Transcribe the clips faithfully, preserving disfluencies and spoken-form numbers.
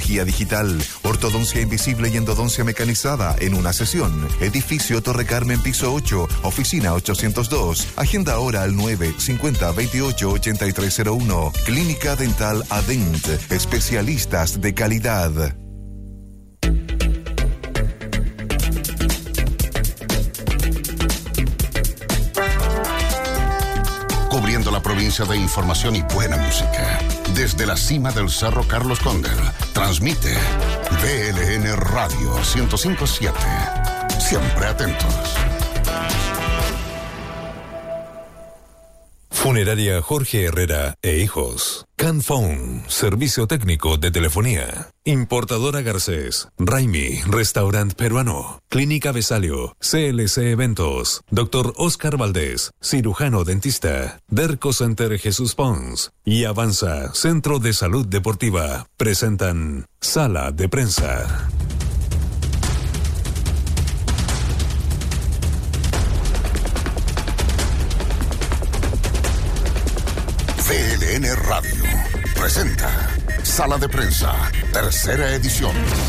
Oncología digital, ortodoncia invisible y endodoncia mecanizada en una sesión. Edificio Torre Carmen, piso ocho, oficina ochocientos dos. Agenda ahora al nueve cincuenta veintiocho ochenta y tres cero uno. Clínica Dental Adent, especialistas de calidad. Cubriendo la provincia de información y buena música. Desde la cima del Cerro Carlos Condel, transmite V L N Radio ciento cinco punto siete. Siempre atentos. Funeraria Jorge Herrera e Hijos. Canphone, servicio técnico de telefonía. Importadora Garcés. Raimi, restaurant peruano. Clínica Besalio. C L C Eventos. Doctor Oscar Valdés, cirujano dentista. Derco Center Jesús Pons. Y Avanza, Centro de Salud Deportiva. Presentan Sala de Prensa. V L N Radio presenta Sala de Prensa, tercera edición.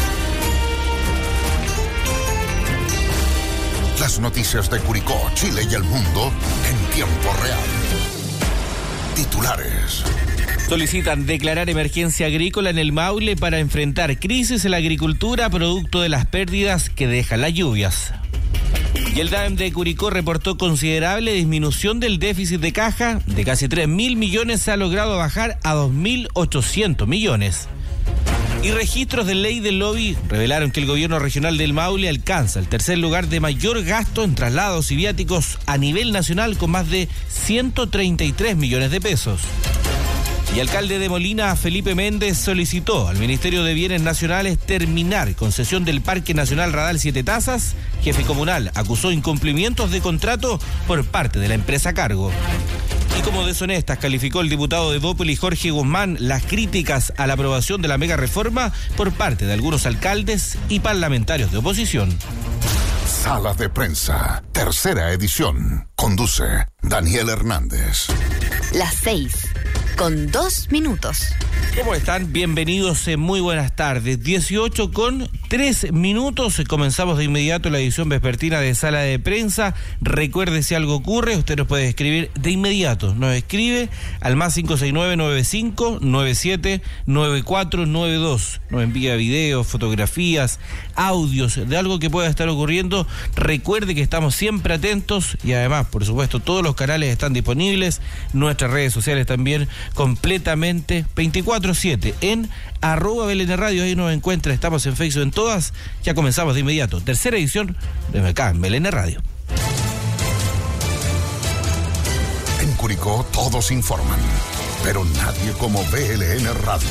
Las noticias de Curicó, Chile y el mundo en tiempo real. Titulares. Solicitan declarar emergencia agrícola en el Maule para enfrentar crisis en la agricultura producto de las pérdidas que dejan las lluvias. Y el D A E M de Curicó reportó considerable disminución del déficit de caja. De casi tres mil millones se ha logrado bajar a dos mil ochocientos millones. Y registros de ley del lobby revelaron que el gobierno regional del Maule alcanza el tercer lugar de mayor gasto en traslados y viáticos a nivel nacional con más de ciento treinta y tres millones de pesos. Y el alcalde de Molina, Felipe Méndez, solicitó al Ministerio de Bienes Nacionales terminar concesión del Parque Nacional Radal Siete Tazas. Jefe comunal acusó incumplimientos de contrato por parte de la empresa a cargo. Y como deshonestas calificó el diputado de Evópolis, Jorge Guzmán, las críticas a la aprobación de la mega reforma por parte de algunos alcaldes y parlamentarios de oposición. Sala de Prensa, tercera edición. Conduce Daniel Hernández. Las seis, con dos minutos. ¿Cómo están? Bienvenidos, eh, muy buenas tardes. dieciocho con tres minutos. Comenzamos de inmediato la edición vespertina de Sala de Prensa. Recuerde, si algo ocurre, usted nos puede escribir de inmediato. Nos escribe al más cinco seis nueve nueve cinco nueve siete nueve cuatro nueve dos. Nos envía videos, fotografías, audios de algo que pueda estar ocurriendo. Recuerde que estamos siempre atentos y además, por supuesto, todos los canales están disponibles. Nuestras redes sociales también completamente veinticuatro siete en arroba Belén Radio. Ahí nos encuentra, estamos en Facebook en todas. Ya comenzamos de inmediato. Tercera edición de acá en Belén Radio. En Curicó todos informan, pero nadie como V L N Radio.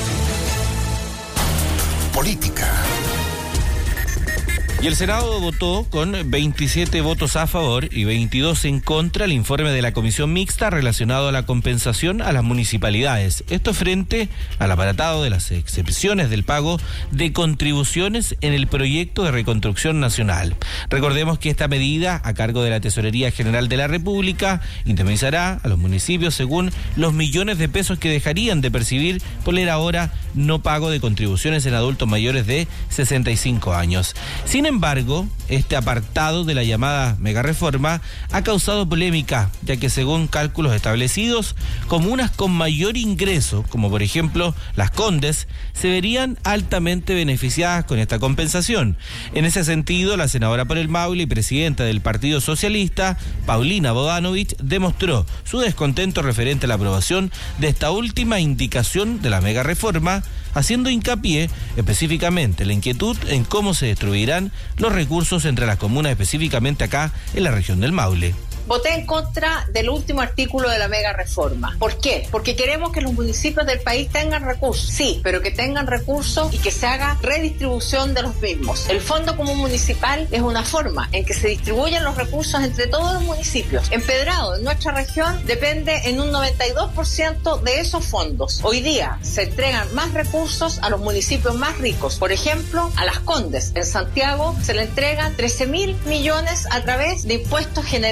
Política. Y el Senado votó con veintisiete votos a favor y veintidós en contra el informe de la Comisión Mixta relacionado a la compensación a las municipalidades. Esto frente al aparatado de las excepciones del pago de contribuciones en el proyecto de reconstrucción nacional. Recordemos que esta medida, a cargo de la Tesorería General de la República, indemnizará a los municipios según los millones de pesos que dejarían de percibir por el ahora no pago de contribuciones en adultos mayores de sesenta y cinco años. Sin Sin embargo, este apartado de la llamada megareforma ha causado polémica, ya que según cálculos establecidos, comunas con mayor ingreso, como por ejemplo Las Condes, se verían altamente beneficiadas con esta compensación. En ese sentido, la senadora por el Maule y presidenta del Partido Socialista, Paulina Bodanovich, demostró su descontento referente a la aprobación de esta última indicación de la megareforma, haciendo hincapié específicamente en la inquietud en cómo se distribuirán los recursos entre las comunas, específicamente acá en la región del Maule. Voté en contra del último artículo de la mega reforma. ¿Por qué? Porque queremos que los municipios del país tengan recursos, sí, pero que tengan recursos y que se haga redistribución de los mismos. El Fondo Común Municipal es una forma en que se distribuyen los recursos entre todos los municipios. Empedrado, en nuestra región, depende en un noventa y dos por ciento de esos fondos. Hoy día se entregan más recursos a los municipios más ricos. Por ejemplo, a Las Condes, en Santiago, se le entregan trece mil millones a través de impuestos generales de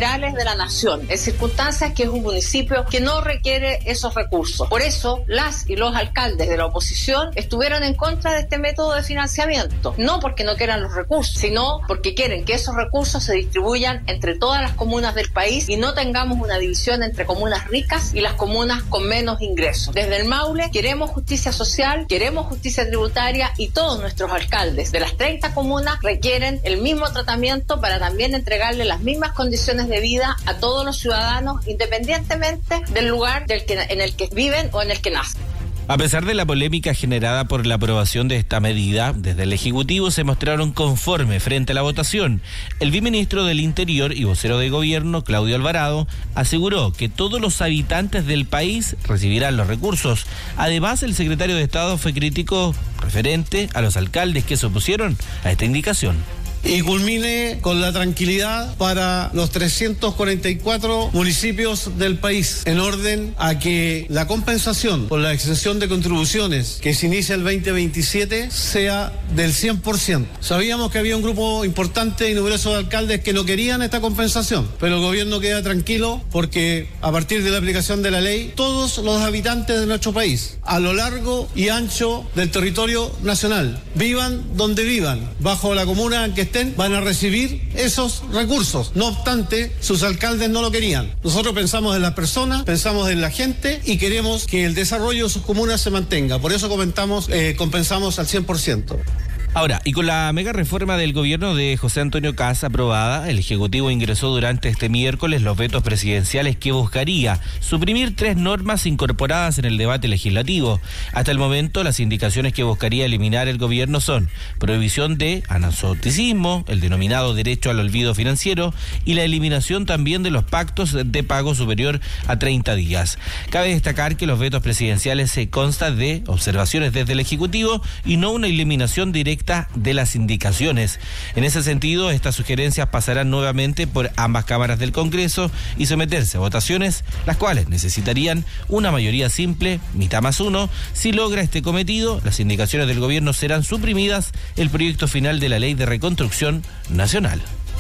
la nación, en circunstancias que es un municipio que no requiere esos recursos. Por eso, las y los alcaldes de la oposición estuvieron en contra de este método de financiamiento, no porque no quieran los recursos, sino porque quieren que esos recursos se distribuyan entre todas las comunas del país y no tengamos una división entre comunas ricas y las comunas con menos ingresos. Desde el Maule queremos justicia social, queremos justicia tributaria y todos nuestros alcaldes de las treinta comunas requieren el mismo tratamiento para también entregarle las mismas condiciones de vida a todos los ciudadanos independientemente del lugar del que, en el que viven o en el que nacen. A pesar de la polémica generada por la aprobación de esta medida, desde el Ejecutivo se mostraron conformes frente a la votación. El viceministro del Interior y vocero de Gobierno, Claudio Alvarado, aseguró que todos los habitantes del país recibirán los recursos. Además, el secretario de Estado fue crítico referente a los alcaldes que se opusieron a esta indicación. Y culmine con la tranquilidad para los trescientos cuarenta y cuatro municipios del país, en orden a que la compensación por la exención de contribuciones que se inicia el veinte veintisiete sea del cien por ciento. Sabíamos que había un grupo importante y numeroso de alcaldes que no querían esta compensación, pero el gobierno queda tranquilo porque a partir de la aplicación de la ley, todos los habitantes de nuestro país, a lo largo y ancho del territorio nacional, vivan donde vivan, bajo la comuna en que estén, van a recibir esos recursos. No obstante, sus alcaldes no lo querían. Nosotros pensamos en las personas, pensamos en la gente y queremos que el desarrollo de sus comunas se mantenga. Por eso comentamos, eh, compensamos al cien por ciento. Ahora, y con la mega reforma del gobierno de José Antonio Kast aprobada, el Ejecutivo ingresó durante este miércoles los vetos presidenciales que buscaría suprimir tres normas incorporadas en el debate legislativo. Hasta el momento, las indicaciones que buscaría eliminar el gobierno son prohibición de analfabetismo, el denominado derecho al olvido financiero y la eliminación también de los pactos de pago superior a treinta días. Cabe destacar que los vetos presidenciales se constan de observaciones desde el Ejecutivo y no una eliminación directa de las indicaciones. En ese sentido, estas sugerencias pasarán nuevamente por ambas cámaras del Congreso y someterse a votaciones, las cuales necesitarían una mayoría simple, mitad más uno. Si logra este cometido, las indicaciones del gobierno serán suprimidas, el proyecto final de la Ley de Reconstrucción Nacional.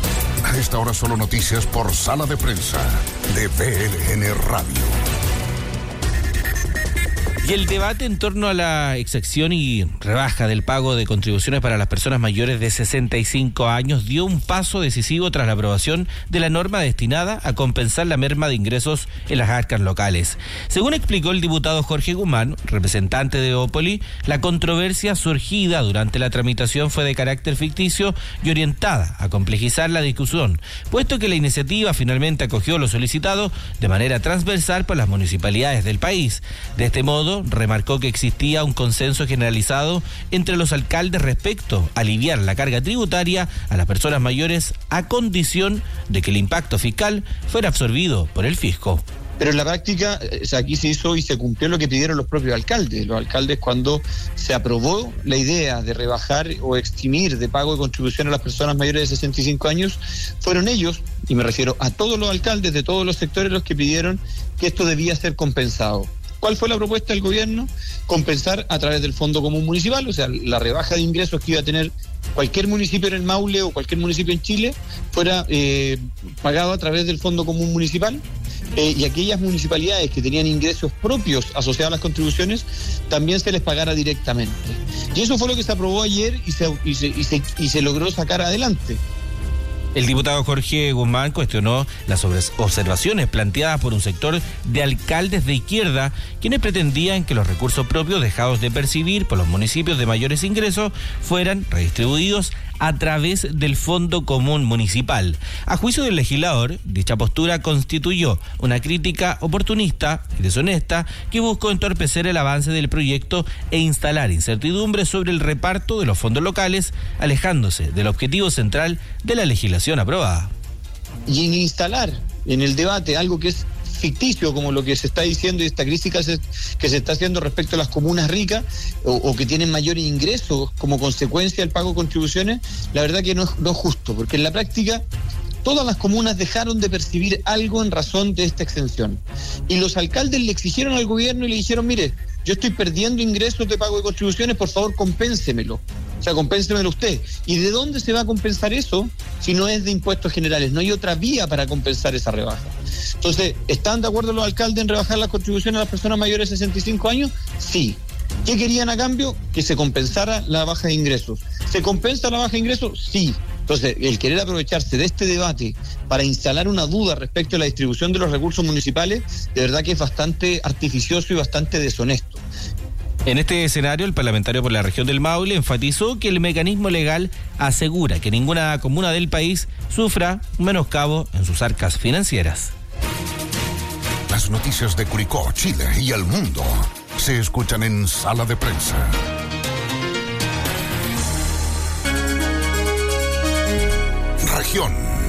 A esta hora solo noticias por Sala de Prensa de V L N Radio. Y el debate en torno a la exacción y rebaja del pago de contribuciones para las personas mayores de sesenta y cinco años dio un paso decisivo tras la aprobación de la norma destinada a compensar la merma de ingresos en las arcas locales. Según explicó el diputado Jorge Guzmán, representante de Opoli, la controversia surgida durante la tramitación fue de carácter ficticio y orientada a complejizar la discusión, puesto que la iniciativa finalmente acogió lo solicitado de manera transversal por las municipalidades del país. De este modo, remarcó que existía un consenso generalizado entre los alcaldes respecto a aliviar la carga tributaria a las personas mayores a condición de que el impacto fiscal fuera absorbido por el fisco. Pero en la práctica, o sea, aquí se hizo y se cumplió lo que pidieron los propios alcaldes. Los alcaldes, cuando se aprobó la idea de rebajar o eximir de pago de contribución a las personas mayores de sesenta y cinco años, fueron ellos, y me refiero a todos los alcaldes de todos los sectores, los que pidieron que esto debía ser compensado. ¿Cuál fue la propuesta del gobierno? Compensar a través del Fondo Común Municipal, o sea, la rebaja de ingresos que iba a tener cualquier municipio en el Maule o cualquier municipio en Chile fuera eh, pagado a través del Fondo Común Municipal, eh, y aquellas municipalidades que tenían ingresos propios asociados a las contribuciones también se les pagara directamente. Y eso fue lo que se aprobó ayer y se, y se, y se, y se logró sacar adelante. El diputado Jorge Guzmán cuestionó las observaciones planteadas por un sector de alcaldes de izquierda, quienes pretendían que los recursos propios dejados de percibir por los municipios de mayores ingresos fueran redistribuidos a través del Fondo Común Municipal. A juicio del legislador, dicha postura constituyó una crítica oportunista y deshonesta que buscó entorpecer el avance del proyecto e instalar incertidumbre sobre el reparto de los fondos locales, alejándose del objetivo central de la legislación aprobada. Y en instalar en el debate algo que es ficticio, como lo que se está diciendo y esta crítica que se, que se está haciendo respecto a las comunas ricas o, o que tienen mayores ingresos como consecuencia del pago de contribuciones, la verdad que no es, no es justo, porque en la práctica todas las comunas dejaron de percibir algo en razón de esta exención. Y los alcaldes le exigieron al gobierno y le dijeron, mire, yo estoy perdiendo ingresos de pago de contribuciones, por favor compénsemelo. O sea, compénsemelo usted. ¿Y de dónde se va a compensar eso si no es de impuestos generales? No hay otra vía para compensar esa rebaja. Entonces, ¿están de acuerdo los alcaldes en rebajar las contribuciones a las personas mayores de sesenta y cinco años? Sí. ¿Qué querían a cambio? Que se compensara la baja de ingresos. ¿Se compensa la baja de ingresos? Sí. Entonces, el querer aprovecharse de este debate para instalar una duda respecto a la distribución de los recursos municipales, de verdad que es bastante artificioso y bastante deshonesto. En este escenario, el parlamentario por la región del Maule enfatizó que el mecanismo legal asegura que ninguna comuna del país sufra un menoscabo en sus arcas financieras. Las noticias de Curicó, Chile y el mundo se escuchan en Sala de Prensa. Región.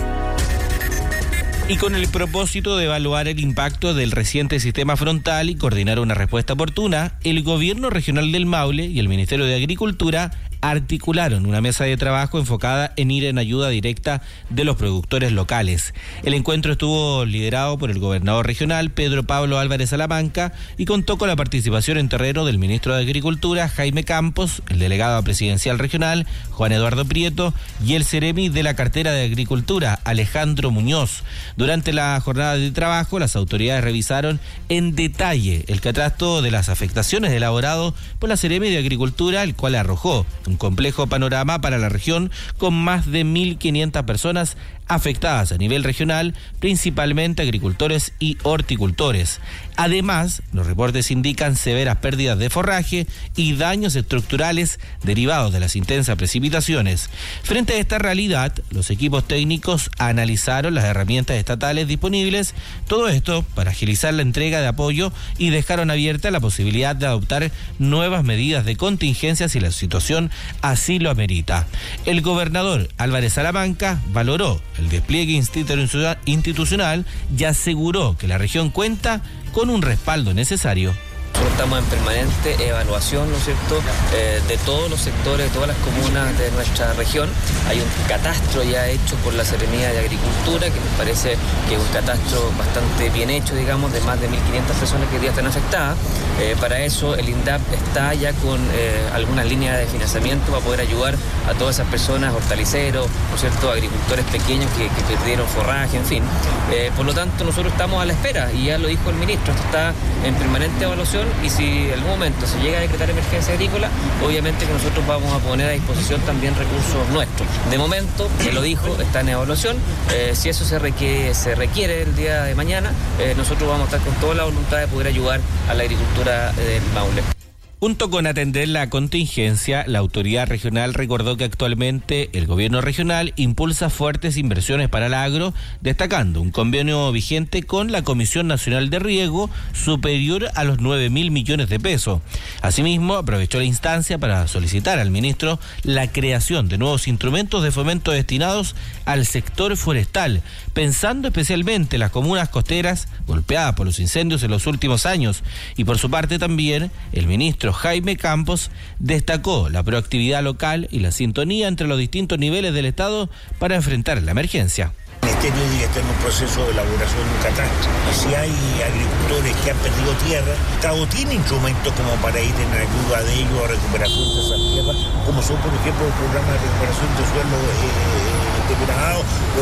Y con el propósito de evaluar el impacto del reciente sistema frontal y coordinar una respuesta oportuna, el Gobierno Regional del Maule y el Ministerio de Agricultura articularon una mesa de trabajo enfocada en ir en ayuda directa de los productores locales. El encuentro estuvo liderado por el gobernador regional, Pedro Pablo Álvarez Salamanca, y contó con la participación en terreno del ministro de Agricultura, Jaime Campos, el delegado presidencial regional, Juan Eduardo Prieto, y el Ceremi de la cartera de Agricultura, Alejandro Muñoz. Durante la jornada de trabajo, las autoridades revisaron en detalle el catastro de las afectaciones elaborado por la Ceremi de Agricultura, el cual arrojó un complejo panorama para la región con más de mil quinientas personas afectadas a nivel regional, principalmente agricultores y horticultores. Además, los reportes indican severas pérdidas de forraje y daños estructurales derivados de las intensas precipitaciones. Frente a esta realidad, los equipos técnicos analizaron las herramientas estatales disponibles, todo esto para agilizar la entrega de apoyo, y dejaron abierta la posibilidad de adoptar nuevas medidas de contingencia si la situación así lo amerita. El gobernador Álvarez Salamanca valoró el despliegue institucional y aseguró que la región cuenta con un respaldo necesario. Nosotros estamos en permanente evaluación, ¿no es cierto?, eh, de todos los sectores, de todas las comunas de nuestra región. Hay un catastro ya hecho por la Seremía de Agricultura, que nos parece que es un catastro bastante bien hecho, digamos, de más de mil quinientas personas que hoy día están afectadas. Eh, para eso el INDAP está ya con eh, algunas líneas de financiamiento para poder ayudar a todas esas personas, hortaliceros, ¿no es cierto?, agricultores pequeños que, que perdieron forraje, en fin. Eh, por lo tanto, nosotros estamos a la espera, y ya lo dijo el ministro, esto está en permanente evaluación. Y si en algún momento se llega a decretar emergencia agrícola, obviamente que nosotros vamos a poner a disposición también recursos nuestros. De momento, que lo dijo, está en evaluación. Eh, si eso se requiere, se requiere el día de mañana, eh, nosotros vamos a estar con toda la voluntad de poder ayudar a la agricultura del Maule. Junto con atender la contingencia, la autoridad regional recordó que actualmente el gobierno regional impulsa fuertes inversiones para el agro, destacando un convenio vigente con la Comisión Nacional de Riego superior a los nueve mil millones de pesos. Asimismo, aprovechó la instancia para solicitar al ministro la creación de nuevos instrumentos de fomento destinados al sector forestal, pensando especialmente en las comunas costeras golpeadas por los incendios en los últimos años. Y por su parte también, el ministro Jaime Campos destacó la proactividad local y la sintonía entre los distintos niveles del Estado para enfrentar la emergencia. El Ministerio dice que está en un proceso de elaboración de un catastro. Y si hay agricultores que han perdido tierra, el Estado tiene instrumentos como para ir en ayuda de ellos a recuperación de esas tierras, como son, por ejemplo, el programa de recuperación de suelo eh, degradado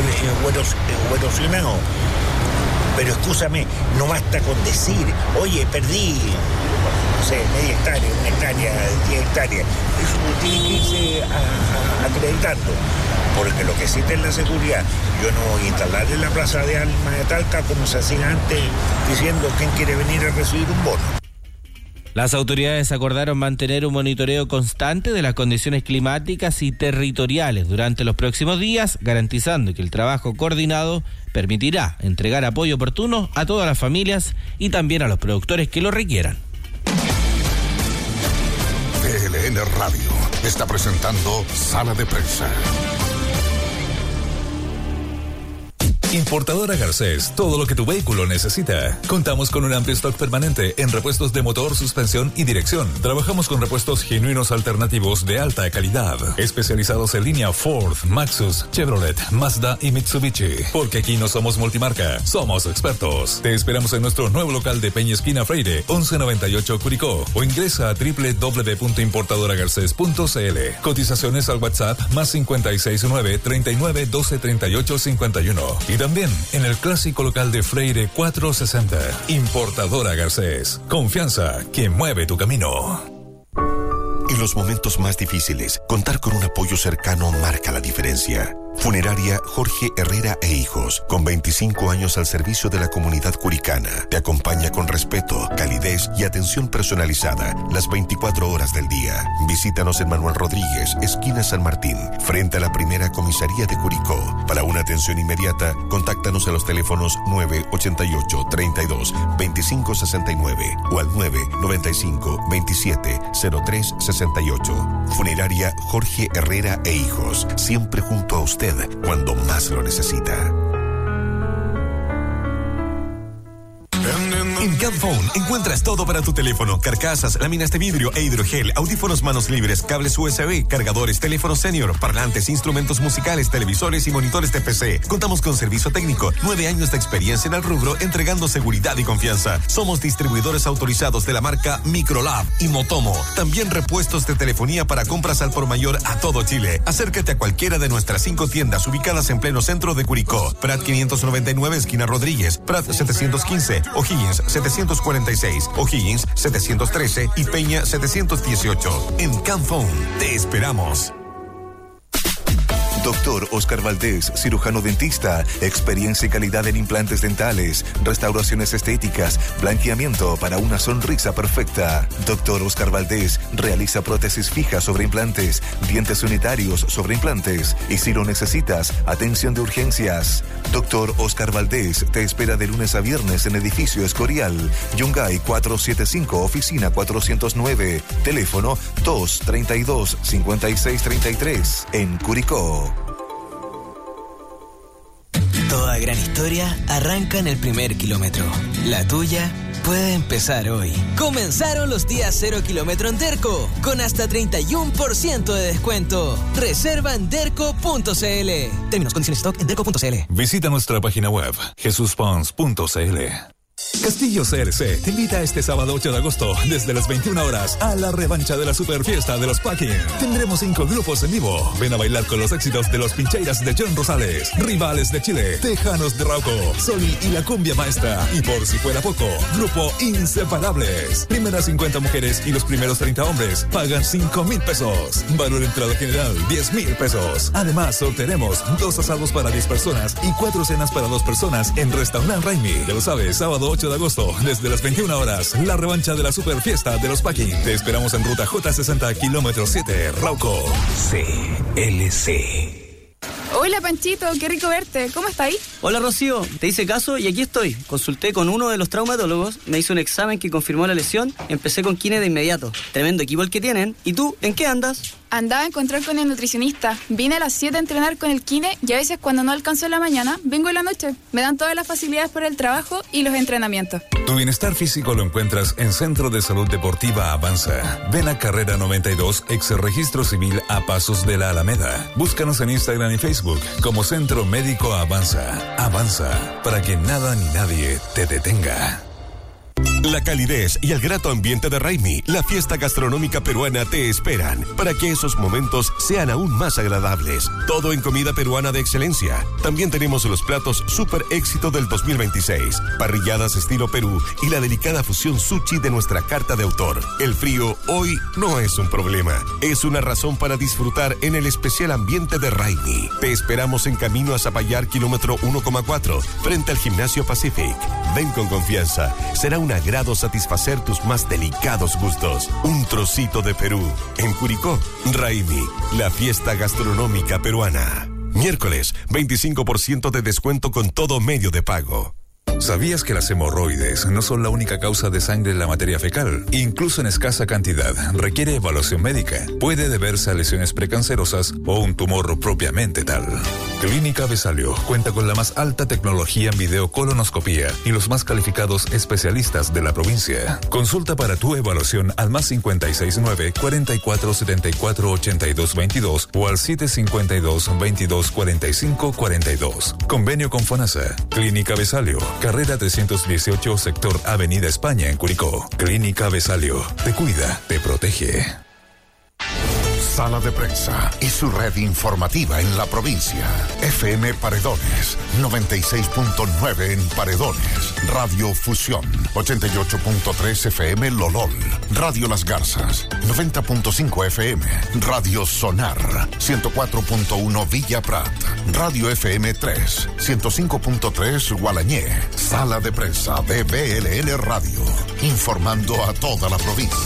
o erosionado. Pero escúchame, no basta con decir, oye, perdí, no sé, media hectárea, una hectárea, diez hectáreas. Eso tiene que irse a, a, acreditando. Porque lo que existe es la seguridad. Yo no voy a instalar en la plaza de armas de Talca como se hacía antes, diciendo quién quiere venir a recibir un bono. Las autoridades acordaron mantener un monitoreo constante de las condiciones climáticas y territoriales durante los próximos días, garantizando que el trabajo coordinado permitirá entregar apoyo oportuno a todas las familias y también a los productores que lo requieran. V L N Radio está presentando Sala de Prensa. Importadora Garcés, todo lo que tu vehículo necesita. Contamos con un amplio stock permanente en repuestos de motor, suspensión y dirección. Trabajamos con repuestos genuinos alternativos de alta calidad, especializados en línea Ford, Maxus, Chevrolet, Mazda y Mitsubishi. Porque aquí no somos multimarca, somos expertos. Te esperamos en nuestro nuevo local de Peña Esquina Freire, once noventa y ocho Curicó, o ingresa a doble u doble u doble u punto importadora garcés punto c l. Cotizaciones al WhatsApp más cincuenta y seis nueve, treinta y nueve, doce, treinta y ocho, cincuenta y uno. Y también en el clásico local de Freire cuatrocientos sesenta. Importadora Garcés. Confianza que mueve tu camino. En los momentos más difíciles, contar con un apoyo cercano marca la diferencia. Funeraria Jorge Herrera e Hijos, con veinticinco años al servicio de la comunidad curicana, te acompaña con respeto, calidez y atención personalizada las veinticuatro horas del día. Visítanos en Manuel Rodríguez, esquina San Martín, frente a la primera comisaría de Curicó. Para una atención inmediata, contáctanos a los teléfonos nueve ochenta y ocho, treinta y dos, veinticinco sesenta y nueve o al nueve noventa y cinco, veintisiete, cero tres sesenta y ocho. Funeraria Jorge Herrera e Hijos, siempre junto a usted cuando más lo necesita. En Camphone encuentras todo para tu teléfono: carcasas, láminas de vidrio e hidrogel, audífonos manos libres, cables U S B, cargadores, teléfonos senior, parlantes, instrumentos musicales, televisores y monitores de P C. Contamos con servicio técnico, nueve años de experiencia en el rubro, entregando seguridad y confianza. Somos distribuidores autorizados de la marca Microlab y Motomo. También repuestos de telefonía para compras al por mayor a todo Chile. Acércate a cualquiera de nuestras cinco tiendas ubicadas en pleno centro de Curicó: Prat quinientos noventa y nueve, esquina Rodríguez; Prat setecientos quince, O'Higgins setecientos cuarenta y seis, O'Higgins setecientos trece y Peña setecientos dieciocho. En Camphone te esperamos. Doctor Oscar Valdés, cirujano dentista, experiencia y calidad en implantes dentales, restauraciones estéticas, blanqueamiento para una sonrisa perfecta. Doctor Oscar Valdés realiza prótesis fijas sobre implantes, dientes unitarios sobre implantes y, si lo necesitas, atención de urgencias. Doctor Oscar Valdés te espera de lunes a viernes en edificio Escorial, Yungay cuatrocientos setenta y cinco, oficina cuatrocientos nueve, teléfono dos treinta y dos, cincuenta y seis treinta y tres, en Curicó. Toda gran historia arranca en el primer kilómetro. La tuya puede empezar hoy. Comenzaron los días cero kilómetro en Derco, con hasta treinta y uno por ciento de descuento. Reserva en derco punto c l. Términos, condiciones, stock en derco punto c l. Visita nuestra página web jesus pons punto c l. Castillo C R C te invita este sábado ocho de agosto desde las veintiuna horas a la revancha de la super fiesta de los Packing. Tendremos cinco grupos en vivo. Ven a bailar con los éxitos de los Pincheiras de John Rosales, Rivales de Chile, Tejanos de Rauco, Soli y la Cumbia Maestra. Y por si fuera poco, grupo Inseparables. Primeras cincuenta mujeres y los primeros treinta hombres pagan cinco mil pesos. Valor entrada general diez mil pesos. Además, sortearemos dos asados para diez personas y cuatro cenas para dos personas en Restaurant Raimi. Ya lo sabes, sábado ocho de agosto, desde las veintiuna horas, la revancha de la super fiesta de los Packing. Te esperamos en ruta J sesenta, kilómetro siete, Rauco. C L C. Hola Panchito, qué rico verte. ¿Cómo estáis? Hola Rocío, te hice caso y aquí estoy. Consulté con uno de los traumatólogos, me hizo un examen que confirmó la lesión, empecé con kine de inmediato. Tremendo equipo el que tienen. ¿Y tú, en qué andas? Andaba a encontrar con el nutricionista. Vine a las siete a entrenar con el kine y a veces cuando no alcanzo en la mañana, vengo en la noche. Me dan todas las facilidades por el trabajo y los entrenamientos. Tu bienestar físico lo encuentras en Centro de Salud Deportiva Avanza. Ven a Carrera noventa y dos, ex Registro Civil a Pasos de la Alameda. Búscanos en Instagram y Facebook como Centro Médico Avanza. Avanza, para que nada ni nadie te detenga. La calidez y el grato ambiente de Raimi, la fiesta gastronómica peruana, te esperan para que esos momentos sean aún más agradables. Todo en comida peruana de excelencia. También tenemos los platos super éxito del dos mil veintiséis, parrilladas estilo Perú y la delicada fusión sushi de nuestra carta de autor. El frío hoy no es un problema, es una razón para disfrutar en el especial ambiente de Raimi. Te esperamos en camino a Zapallar, kilómetro uno coma cuatro, frente al Gimnasio Pacific. Ven con confianza, será un agrado satisfacer tus más delicados gustos. Un trocito de Perú. En Curicó, Raimi, la fiesta gastronómica peruana. Miércoles, veinticinco por ciento de descuento con todo medio de pago. ¿Sabías que las hemorroides no son la única causa de sangre en la materia fecal? Incluso en escasa cantidad, requiere evaluación médica. Puede deberse a lesiones precancerosas o un tumor propiamente tal. Clínica Besalio cuenta con la más alta tecnología en videocolonoscopía y los más calificados especialistas de la provincia. Consulta para tu evaluación al más cincuenta y seis nueve, cuarenta y cuatro setenta y cuatro ochenta y dos veintidós o al siete cincuenta y dos, veintidós cuarenta y cinco cuarenta y dos. Convenio con FONASA. Clínica Besalio, carrera trescientos dieciocho, sector Avenida España en Curicó. Clínica Besalio, te cuida, te protege. Sala de Prensa y su red informativa en la provincia. F M Paredones, noventa y seis punto nueve en Paredones. Radio Fusión, ochenta y ocho punto tres F M Lolol. Radio Las Garzas, noventa punto cinco F M. Radio Sonar, ciento cuatro punto uno Villa Prat. Radio F M tres, ciento cinco punto tres Gualañé. Sala de Prensa de B L N Radio, informando a toda la provincia.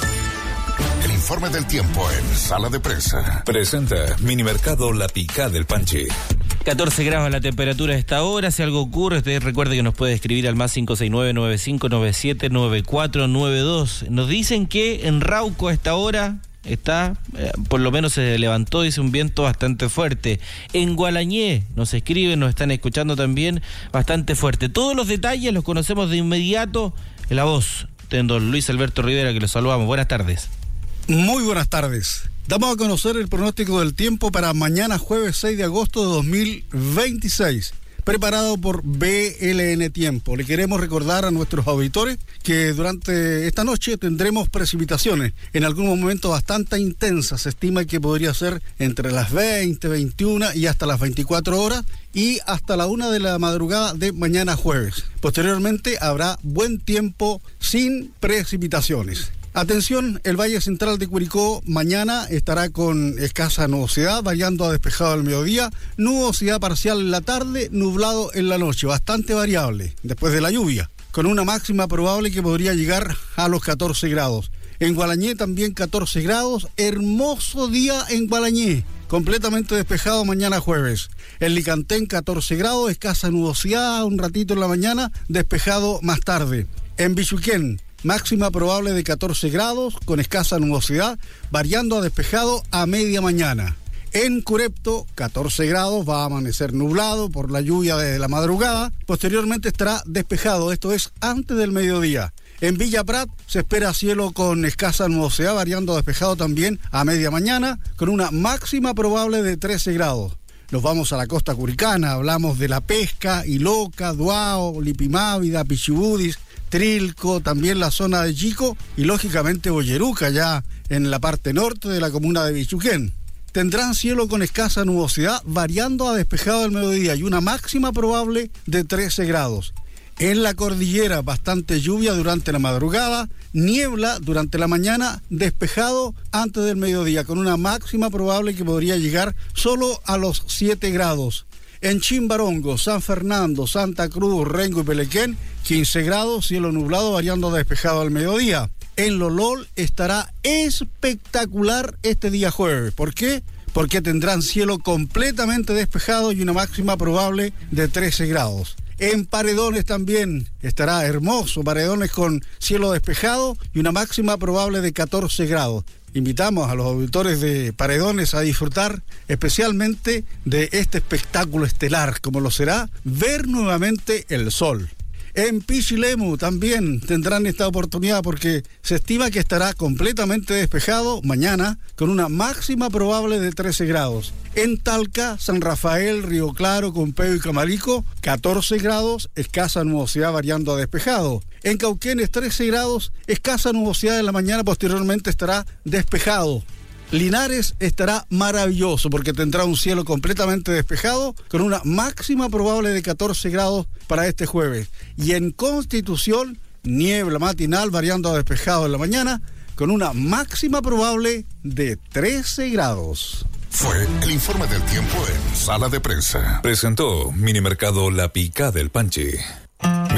El informe del tiempo en Sala de Prensa. Presenta Minimercado La Picá del Panchi. catorce grados la temperatura a esta hora. Si algo ocurre, usted recuerde que nos puede escribir al más cinco seis nueve, nueve cinco nueve siete, nueve cuatro nueve dos. Nos dicen que en Rauco a esta hora está, eh, por lo menos se levantó, dice, un viento bastante fuerte. En Gualañé nos escriben, nos están escuchando también, bastante fuerte. Todos los detalles los conocemos de inmediato en la voz de don Luis Alberto Rivera, que los saludamos. Buenas tardes. Muy buenas tardes. Damos a conocer el pronóstico del tiempo para mañana jueves seis de agosto de dos mil veintiséis, preparado por B L N Tiempo. Le queremos recordar a nuestros auditores que durante esta noche tendremos precipitaciones, en algún momento bastante intensas. Se estima que podría ser entre las veinte, veintiuna y hasta las veinticuatro horas y hasta la una de la madrugada de mañana jueves. Posteriormente habrá buen tiempo sin precipitaciones. Atención, el Valle Central de Curicó mañana estará con escasa nubosidad, variando a despejado al mediodía, nubosidad parcial en la tarde, nublado en la noche, bastante variable después de la lluvia, con una máxima probable que podría llegar a los catorce grados. En Gualañé también catorce grados, hermoso día en Gualañé, completamente despejado mañana jueves. En Licantén catorce grados, escasa nubosidad un ratito en la mañana, despejado más tarde. En Bichuquén, máxima probable de catorce grados, con escasa nubosidad, variando a despejado a media mañana. En Curepto, catorce grados, va a amanecer nublado por la lluvia de la madrugada. Posteriormente estará despejado, esto es antes del mediodía. En Villa Prat se espera cielo con escasa nubosidad, variando a despejado también a media mañana, con una máxima probable de trece grados. Nos vamos a la costa curicana, hablamos de La Pesca, Iloca, Duao, Lipimávida, Pichibudis, Trilco, también la zona de Chico y lógicamente Boyeruca, ya en la parte norte de la comuna de Bichuquén. Tendrán cielo con escasa nubosidad, variando a despejado al mediodía y una máxima probable de trece grados. En la cordillera, bastante lluvia durante la madrugada, niebla durante la mañana, despejado antes del mediodía, con una máxima probable que podría llegar solo a los siete grados. En Chimbarongo, San Fernando, Santa Cruz, Rengo y Pelequén, quince grados, cielo nublado, variando a despejado al mediodía. En Lolol estará espectacular este día jueves. ¿Por qué? Porque tendrán cielo completamente despejado y una máxima probable de trece grados. En Paredones también estará hermoso, Paredones con cielo despejado y una máxima probable de catorce grados. Invitamos a los auditores de Paredones a disfrutar especialmente de este espectáculo estelar, como lo será ver nuevamente el sol. En Pichilemu también tendrán esta oportunidad porque se estima que estará completamente despejado mañana con una máxima probable de trece grados. En Talca, San Rafael, Río Claro, Compeo y Camarico, catorce grados, escasa nubosidad variando a despejado. En Cauquenes, trece grados, escasa nubosidad en la mañana, posteriormente estará despejado. Linares estará maravilloso porque tendrá un cielo completamente despejado con una máxima probable de catorce grados para este jueves. Y en Constitución, niebla matinal variando a despejado en la mañana con una máxima probable de trece grados. Fue el informe del tiempo en Sala de Prensa. Presentó Minimercado La Picá del Panchi.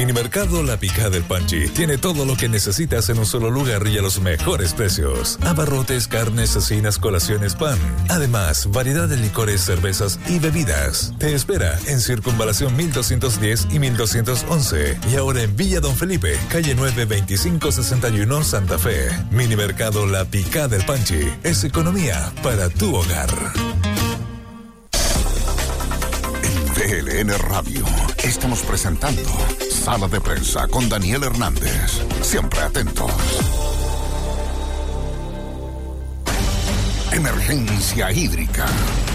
Minimercado La Picada del Panchi tiene todo lo que necesitas en un solo lugar y a los mejores precios. Abarrotes, carnes, cecinas, colaciones, pan. Además, variedad de licores, cervezas y bebidas. Te espera en Circunvalación mil doscientos diez y mil doscientos once. Y ahora en Villa Don Felipe, calle nueve veinticinco sesenta y uno, Santa Fe. Minimercado La Picada del Panchi es economía para tu hogar. V L N Radio. Estamos presentando Sala de Prensa con Daniel Hernández. Siempre atentos. Emergencia hídrica.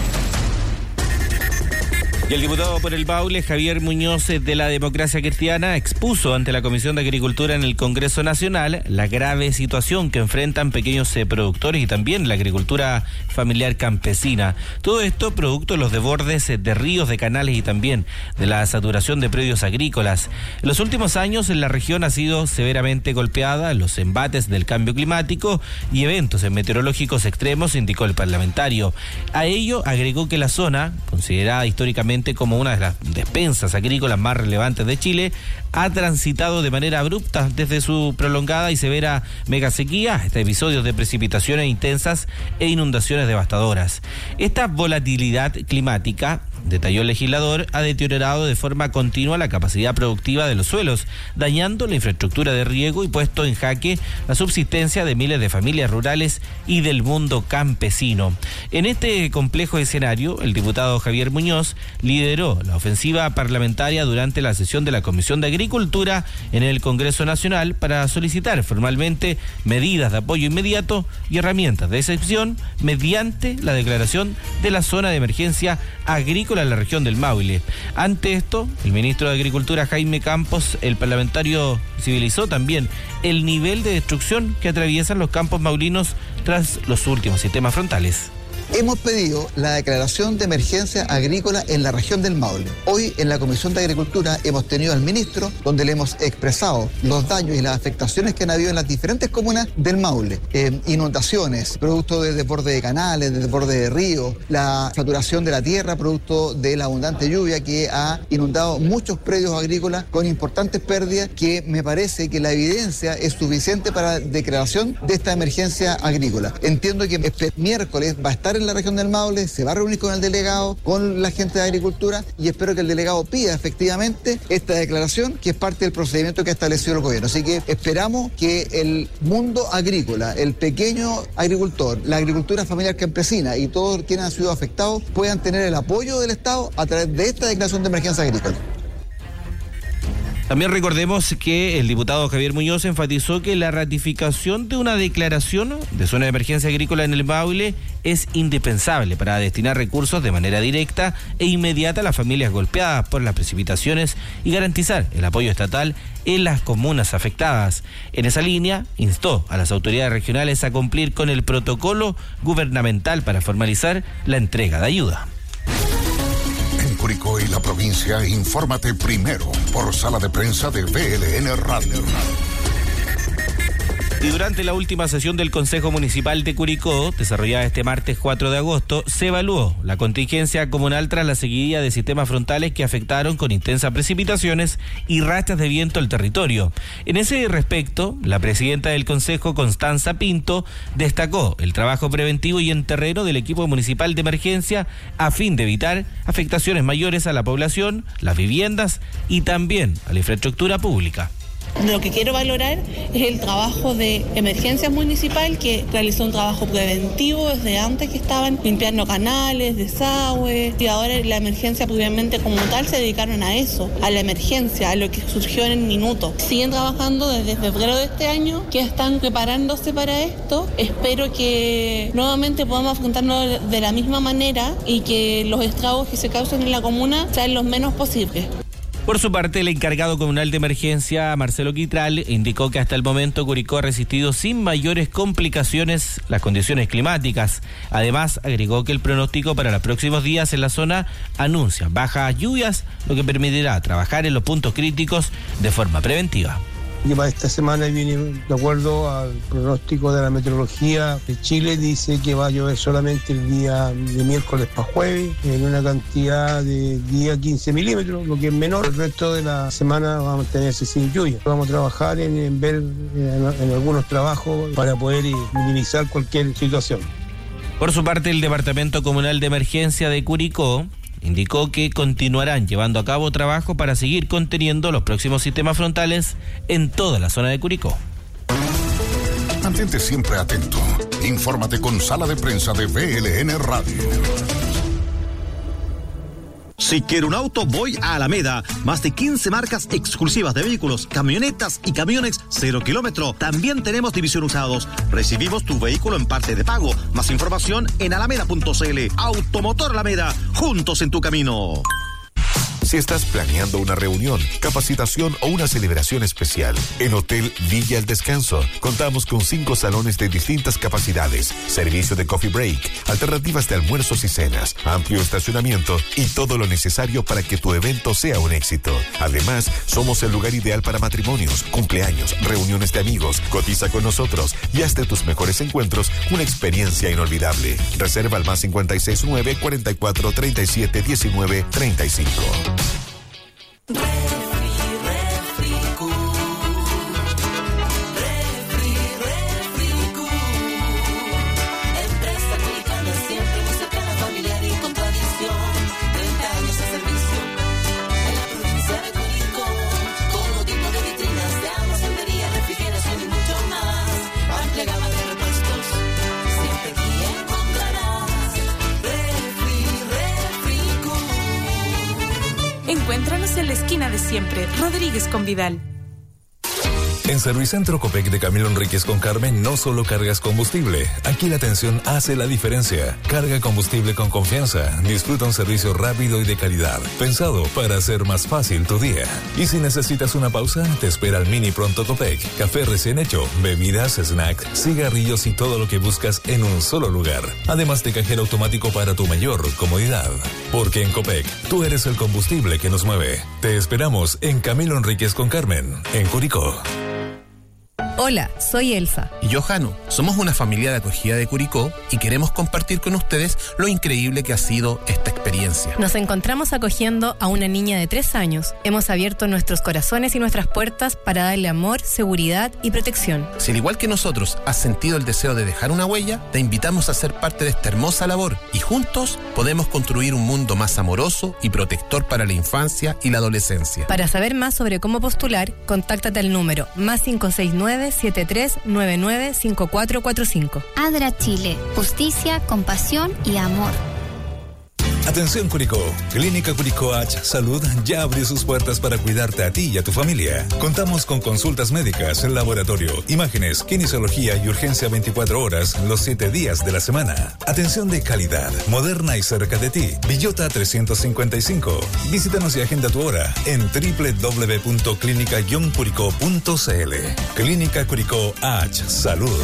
Y el diputado por el Maule, Javier Muñoz, de la Democracia Cristiana, expuso ante la Comisión de Agricultura en el Congreso Nacional la grave situación que enfrentan pequeños eh, productores y también la agricultura familiar campesina. Todo esto producto de los desbordes eh, de ríos, de canales y también de la saturación de predios agrícolas. En los últimos años la región ha sido severamente golpeada en los embates del cambio climático y eventos meteorológicos extremos, indicó el parlamentario. A ello agregó que la zona, considerada históricamente como una de las despensas agrícolas más relevantes de Chile, ha transitado de manera abrupta desde su prolongada y severa megasequía hasta episodios de precipitaciones intensas e inundaciones devastadoras. Esta volatilidad climática, detalló el legislador, ha deteriorado de forma continua la capacidad productiva de los suelos, dañando la infraestructura de riego y puesto en jaque la subsistencia de miles de familias rurales y del mundo campesino. En este complejo escenario, el diputado Javier Muñoz lideró la ofensiva parlamentaria durante la sesión de la Comisión de Agricultura en el Congreso Nacional para solicitar formalmente medidas de apoyo inmediato y herramientas de excepción mediante la declaración de la zona de emergencia agrícola en la región del Maule. Ante esto, el ministro de Agricultura, Jaime Campos, el parlamentario, civilizó también el nivel de destrucción que atraviesan los campos maulinos tras los últimos sistemas frontales. Hemos pedido la declaración de emergencia agrícola en la región del Maule. Hoy en la Comisión de Agricultura hemos tenido al ministro, donde le hemos expresado los daños y las afectaciones que han habido en las diferentes comunas del Maule. Eh, inundaciones, producto de desborde de canales, de desborde de ríos, la saturación de la tierra, producto de la abundante lluvia que ha inundado muchos predios agrícolas con importantes pérdidas, que me parece que la evidencia es suficiente para declaración de esta emergencia agrícola. Entiendo que este miércoles va a estar en la región del Maule, se va a reunir con el delegado, con la gente de Agricultura, y espero que el delegado pida efectivamente esta declaración, que es parte del procedimiento que ha establecido el gobierno. Así que esperamos que el mundo agrícola, el pequeño agricultor, la agricultura familiar campesina y todos quienes han sido afectados puedan tener el apoyo del Estado a través de esta declaración de emergencia agrícola. También recordemos que el diputado Javier Muñoz enfatizó que la ratificación de una declaración de zona de emergencia agrícola en el Maule es indispensable para destinar recursos de manera directa e inmediata a las familias golpeadas por las precipitaciones y garantizar el apoyo estatal en las comunas afectadas. En esa línea, instó a las autoridades regionales a cumplir con el protocolo gubernamental para formalizar la entrega de ayuda. Curicó y la provincia, infórmate primero por Sala de Prensa de V L N Radio. Y durante la última sesión del Consejo Municipal de Curicó, desarrollada este martes cuatro de agosto, se evaluó la contingencia comunal tras la seguidilla de sistemas frontales que afectaron con intensas precipitaciones y rachas de viento el territorio. En ese respecto, la presidenta del Consejo, Constanza Pinto, destacó el trabajo preventivo y en terreno del equipo municipal de emergencia a fin de evitar afectaciones mayores a la población, las viviendas y también a la infraestructura pública. Lo que quiero valorar es el trabajo de emergencia municipal, que realizó un trabajo preventivo desde antes, que estaban limpiando canales, desagües, y ahora la emergencia previamente como tal se dedicaron a eso, a la emergencia, a lo que surgió en el minuto. Siguen trabajando desde febrero de este año, que están preparándose para esto. Espero que nuevamente podamos afrontarlo de la misma manera y que los estragos que se causen en la comuna sean los menos posibles. Por su parte, el encargado comunal de emergencia, Marcelo Quitral, indicó que hasta el momento Curicó ha resistido sin mayores complicaciones las condiciones climáticas. Además, agregó que el pronóstico para los próximos días en la zona anuncia bajas lluvias, lo que permitirá trabajar en los puntos críticos de forma preventiva. Y para esta semana viene, de acuerdo al pronóstico de la meteorología de Chile, dice que va a llover solamente el día de miércoles para jueves, en una cantidad de diez a quince milímetros, lo que es menor. El resto de la semana va a mantenerse sin lluvia. Vamos a trabajar en, en ver en, en algunos trabajos para poder minimizar cualquier situación. Por su parte, el Departamento Comunal de Emergencia de Curicó indicó que continuarán llevando a cabo trabajo para seguir conteniendo los próximos sistemas frontales en toda la zona de Curicó. Mantente siempre atento. Infórmate con Sala de Prensa de V L N Radio. Si quiero un auto, voy a Alameda. Más de quince marcas exclusivas de vehículos, camionetas y camiones cero kilómetro. También tenemos división usados. Recibimos tu vehículo en parte de pago. Más información en alameda punto c l. Automotor Alameda, juntos en tu camino. Si estás planeando una reunión, capacitación o una celebración especial, en Hotel Villa El Descanso contamos con cinco salones de distintas capacidades, servicio de coffee break, alternativas de almuerzos y cenas, amplio estacionamiento y todo lo necesario para que tu evento sea un éxito. Además, somos el lugar ideal para matrimonios, cumpleaños, reuniones de amigos. Cotiza con nosotros y haz de tus mejores encuentros una experiencia inolvidable. Reserva al más cinco seis nueve, cuarenta y cuatro, treinta y siete, diecinueve, treinta y cinco. Refri, Refricu. Refri, Refricu. Empresa culicana siempre muy cercana, familiar y con tradición. treinta años de servicio en la provincia de Curicó. Todo tipo de vitrinas de almacenería, refrigeración y mucho más. Amplia gama de repuestos, siempre aquí encontrarás. Refri, Refricu. Encuéntranos en la esquina de siempre, Rodríguez con Vidal. En Servicentro Copec de Camilo Enríquez con Carmen no solo cargas combustible, aquí la atención hace la diferencia. Carga combustible con confianza, disfruta un servicio rápido y de calidad, pensado para hacer más fácil tu día. Y si necesitas una pausa, te espera el Mini Pronto Copec, café recién hecho, bebidas, snacks, cigarrillos y todo lo que buscas en un solo lugar. Además de cajero automático para tu mayor comodidad. Porque en Copec, tú eres el combustible que nos mueve. Te esperamos en Camilo Enríquez con Carmen, en Curicó. Hola, soy Elsa. Y yo, Jano. Somos una familia de acogida de Curicó y queremos compartir con ustedes lo increíble que ha sido esta experiencia. Nos encontramos acogiendo a una niña de tres años. Hemos abierto nuestros corazones y nuestras puertas para darle amor, seguridad y protección. Si al igual que nosotros has sentido el deseo de dejar una huella, te invitamos a ser parte de esta hermosa labor y juntos podemos construir un mundo más amoroso y protector para la infancia y la adolescencia. Para saber más sobre cómo postular, contáctate al número más cinco seis nueve, siete tres nueve nueve, cinco cuatro cuatro cinco. ADRA Chile, justicia, compasión y amor. Atención Curicó, Clínica Curicó H Salud ya abrió sus puertas para cuidarte a ti y a tu familia. Contamos con consultas médicas, laboratorio, imágenes, kinesiología y urgencia veinticuatro horas los siete días de la semana. Atención de calidad, moderna y cerca de ti. Villota trescientos cincuenta y cinco. Visítanos y agenda tu hora en doble u doble u doble u punto clínica guion curicó punto c l. Clínica Curicó H Salud.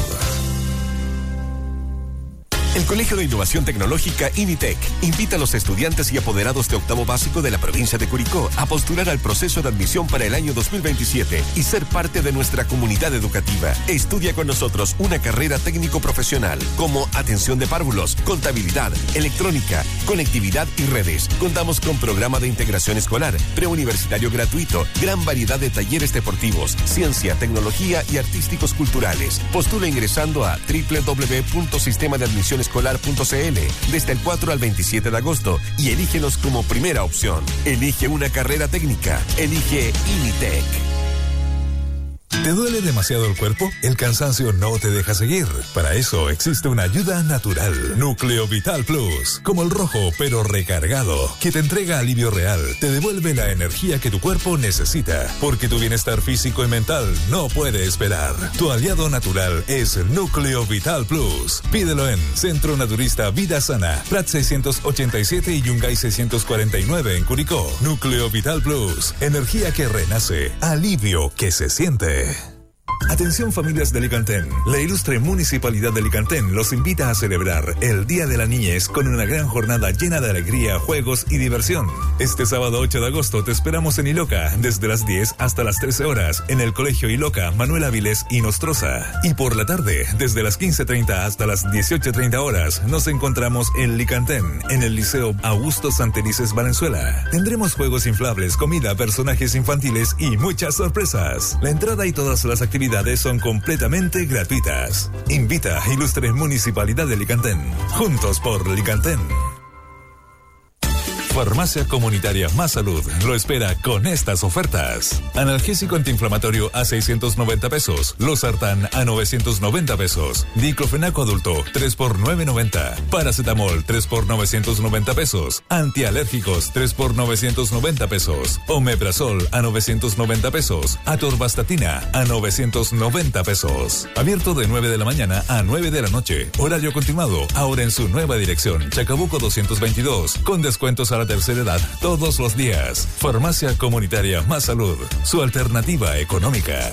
El Colegio de Innovación Tecnológica INITEC invita a los estudiantes y apoderados de octavo básico de la provincia de Curicó a postular al proceso de admisión para el año dos mil veintisiete y ser parte de nuestra comunidad educativa. Estudia con nosotros una carrera técnico-profesional como atención de párvulos, contabilidad, electrónica, conectividad y redes. Contamos con programa de integración escolar, preuniversitario gratuito, gran variedad de talleres deportivos, ciencia, tecnología y artísticos culturales. Postula ingresando a doble u doble u doble u punto sistema de admisión escolar punto c l desde el cuatro al veintisiete de agosto y elígenos como primera opción. Elige una carrera técnica. Elige INITEC. ¿Te duele demasiado el cuerpo? El cansancio no te deja seguir. Para eso existe una ayuda natural. Núcleo Vital Plus. Como el rojo, pero recargado. Que te entrega alivio real. Te devuelve la energía que tu cuerpo necesita. Porque tu bienestar físico y mental no puede esperar. Tu aliado natural es Núcleo Vital Plus. Pídelo en Centro Naturista Vida Sana. Prat seiscientos ochenta y siete y Yungay seiscientos cuarenta y nueve en Curicó. Núcleo Vital Plus. Energía que renace. Alivio que se siente. Atención familias de Licantén. La ilustre Municipalidad de Licantén los invita a celebrar el Día de la Niñez con una gran jornada llena de alegría, juegos y diversión. Este sábado ocho de agosto te esperamos en Iloca desde las diez hasta las trece horas en el Colegio Iloca Manuel Áviles y Nostroza. Y por la tarde, desde las quince treinta hasta las dieciocho treinta horas, nos encontramos en Licantén, en el Liceo Augusto Santelices Valenzuela. Tendremos juegos inflables, comida, personajes infantiles y muchas sorpresas. La entrada y todas las actividades son completamente gratuitas. Invita a Ilustre Municipalidad de Licantén. Juntos por Licantén. Farmacia Comunitaria Más Salud lo espera con estas ofertas. Analgésico antiinflamatorio a seiscientos noventa pesos. Losartán a novecientos noventa pesos. Diclofenaco adulto tres por novecientos noventa. Paracetamol tres por novecientos noventa pesos. Antialérgicos tres por novecientos noventa pesos. Omeprazol a novecientos noventa pesos. Atorvastatina a novecientos noventa pesos. Abierto de nueve de la mañana a nueve de la noche. Horario continuado. Ahora en su nueva dirección. Chacabuco doscientos veintidós. Con descuentos a la tercera edad todos los días. Farmacia Comunitaria Más Salud, su alternativa económica.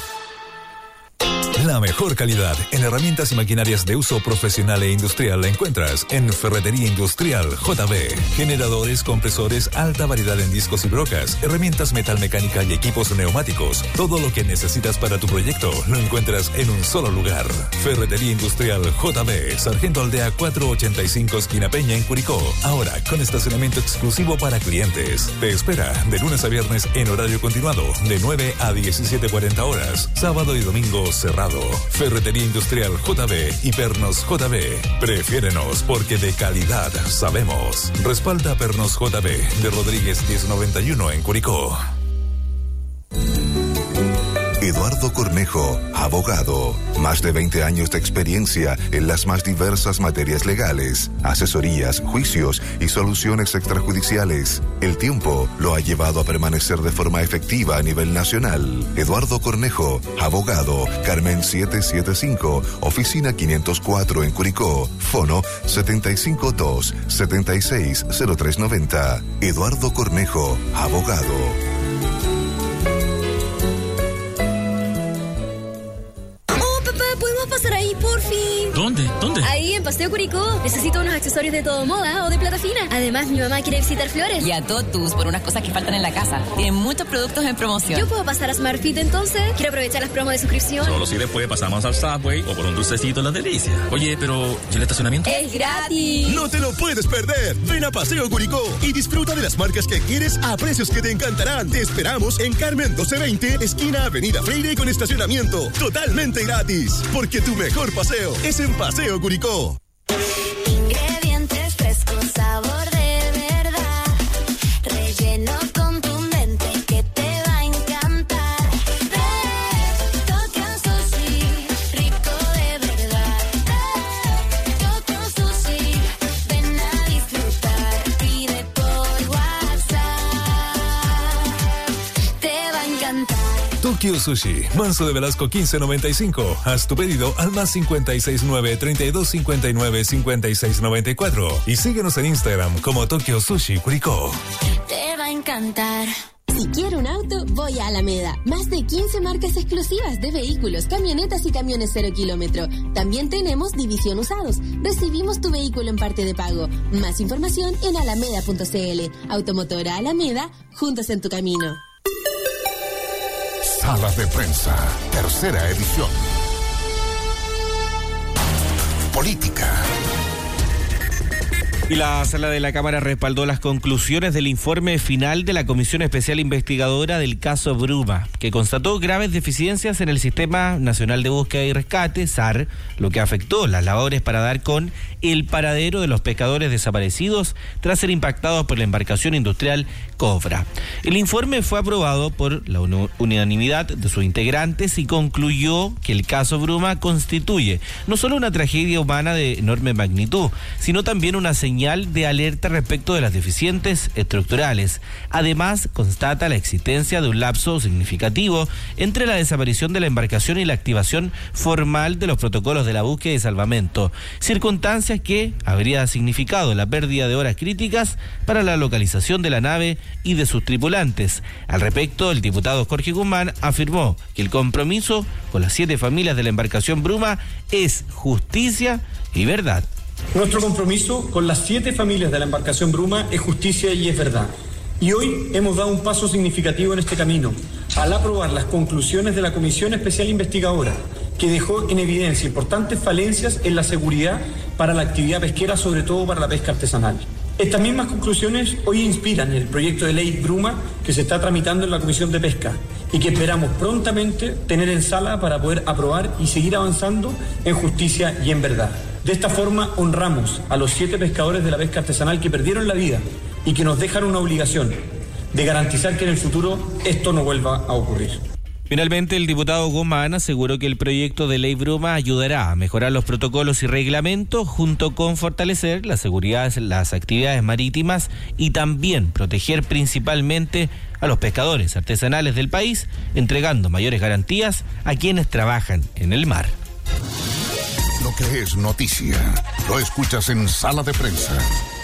La mejor calidad en herramientas y maquinarias de uso profesional e industrial la encuentras en Ferretería Industrial J B. Generadores, compresores, alta variedad en discos y brocas, herramientas metalmecánica y equipos neumáticos. Todo lo que necesitas para tu proyecto lo encuentras en un solo lugar. Ferretería Industrial J B, Sargento Aldea cuatrocientos ochenta y cinco, esquina Peña en Curicó. Ahora con estacionamiento exclusivo para clientes. Te espera de lunes a viernes en horario continuado de nueve a diecisiete cuarenta horas. Sábado y domingo cerrado. Ferretería Industrial J B y Pernos J B. Prefiérenos porque de calidad sabemos. Respalda Pernos J B de Rodríguez diez noventa y uno en Curicó. Eduardo Cornejo, abogado. Más de veinte años de experiencia en las más diversas materias legales, asesorías, juicios y soluciones extrajudiciales. El tiempo lo ha llevado a permanecer de forma efectiva a nivel nacional. Eduardo Cornejo, abogado. Carmen setecientos setenta y cinco, oficina quinientos cuatro en Curicó. Fono setenta y cinco dos, setenta y seis cero tres noventa. Eduardo Cornejo, abogado. Pasar ahí, por fin. ¿Dónde? ¿Dónde? Ahí, en Paseo Curicó. Necesito unos accesorios de todo moda o de plata fina. Además, mi mamá quiere visitar Flores. Y a Totus por unas cosas que faltan en la casa. Tienen muchos productos en promoción. ¿Yo puedo pasar a SmartFit entonces? Quiero aprovechar las promos de suscripción. Solo si después pasamos al Subway o por un dulcecito en la delicia. Oye, pero ¿y el estacionamiento? ¡Es gratis! No te lo puedes perder. Ven a Paseo Curicó y disfruta de las marcas que quieres a precios que te encantarán. Te esperamos en Carmen doce veinte, esquina Avenida Freire con estacionamiento. Totalmente gratis. Porque tu mejor paseo es en Paseo Curicó. Ingredientes frescos, sabor de verdad. Relleno contundente que te va a encantar. Tokyo Sushi, rico de verdad. Tokyo Sushi, ven a disfrutar. Pide por WhatsApp, te va a encantar. Tokyo Sushi, Manso de Velasco quince noventa y cinco. Haz tu pedido al más cincuenta y seis nueve, treinta y dos cincuenta y nueve, cincuenta y seis noventa y cuatro. Y síguenos en Instagram como Tokyo Sushi Curicó. Te va a encantar. Si quiero un auto, voy a Alameda. Más de quince marcas exclusivas de vehículos, camionetas y camiones cero kilómetro. También tenemos división usados. Recibimos tu vehículo en parte de pago. Más información en alameda punto c l. Automotora Alameda, juntos en tu camino. Salas de Prensa, tercera edición. Política. Y la sala de la Cámara respaldó las conclusiones del informe final de la Comisión Especial Investigadora del caso Bruma, que constató graves deficiencias en el Sistema Nacional de Búsqueda y Rescate, S A R, lo que afectó las labores para dar con el paradero de los pescadores desaparecidos tras ser impactados por la embarcación industrial Cobra. El informe fue aprobado por la unanimidad de sus integrantes y concluyó que el caso Bruma constituye no solo una tragedia humana de enorme magnitud, sino también una señal señal de alerta respecto de las deficientes estructurales. Además, constata la existencia de un lapso significativo entre la desaparición de la embarcación y la activación formal de los protocolos de la búsqueda y salvamento, circunstancias que habría significado la pérdida de horas críticas para la localización de la nave y de sus tripulantes. Al respecto, el diputado Jorge Guzmán afirmó que el compromiso con las siete familias de la embarcación Bruma es justicia y verdad. Nuestro compromiso con las siete familias de la embarcación Bruma es justicia y es verdad. Y hoy hemos dado un paso significativo en este camino, al aprobar las conclusiones de la Comisión Especial Investigadora, que dejó en evidencia importantes falencias en la seguridad para la actividad pesquera, sobre todo para la pesca artesanal. Estas mismas conclusiones hoy inspiran el proyecto de ley Bruma que se está tramitando en la Comisión de Pesca y que esperamos prontamente tener en sala para poder aprobar y seguir avanzando en justicia y en verdad. De esta forma honramos a los siete pescadores de la pesca artesanal que perdieron la vida y que nos dejan una obligación de garantizar que en el futuro esto no vuelva a ocurrir. Finalmente, el diputado Guzmán aseguró que el proyecto de ley Bruma ayudará a mejorar los protocolos y reglamentos junto con fortalecer la seguridad de las actividades marítimas y también proteger principalmente a los pescadores artesanales del país, entregando mayores garantías a quienes trabajan en el mar. Lo que es noticia, lo escuchas en Sala de Prensa.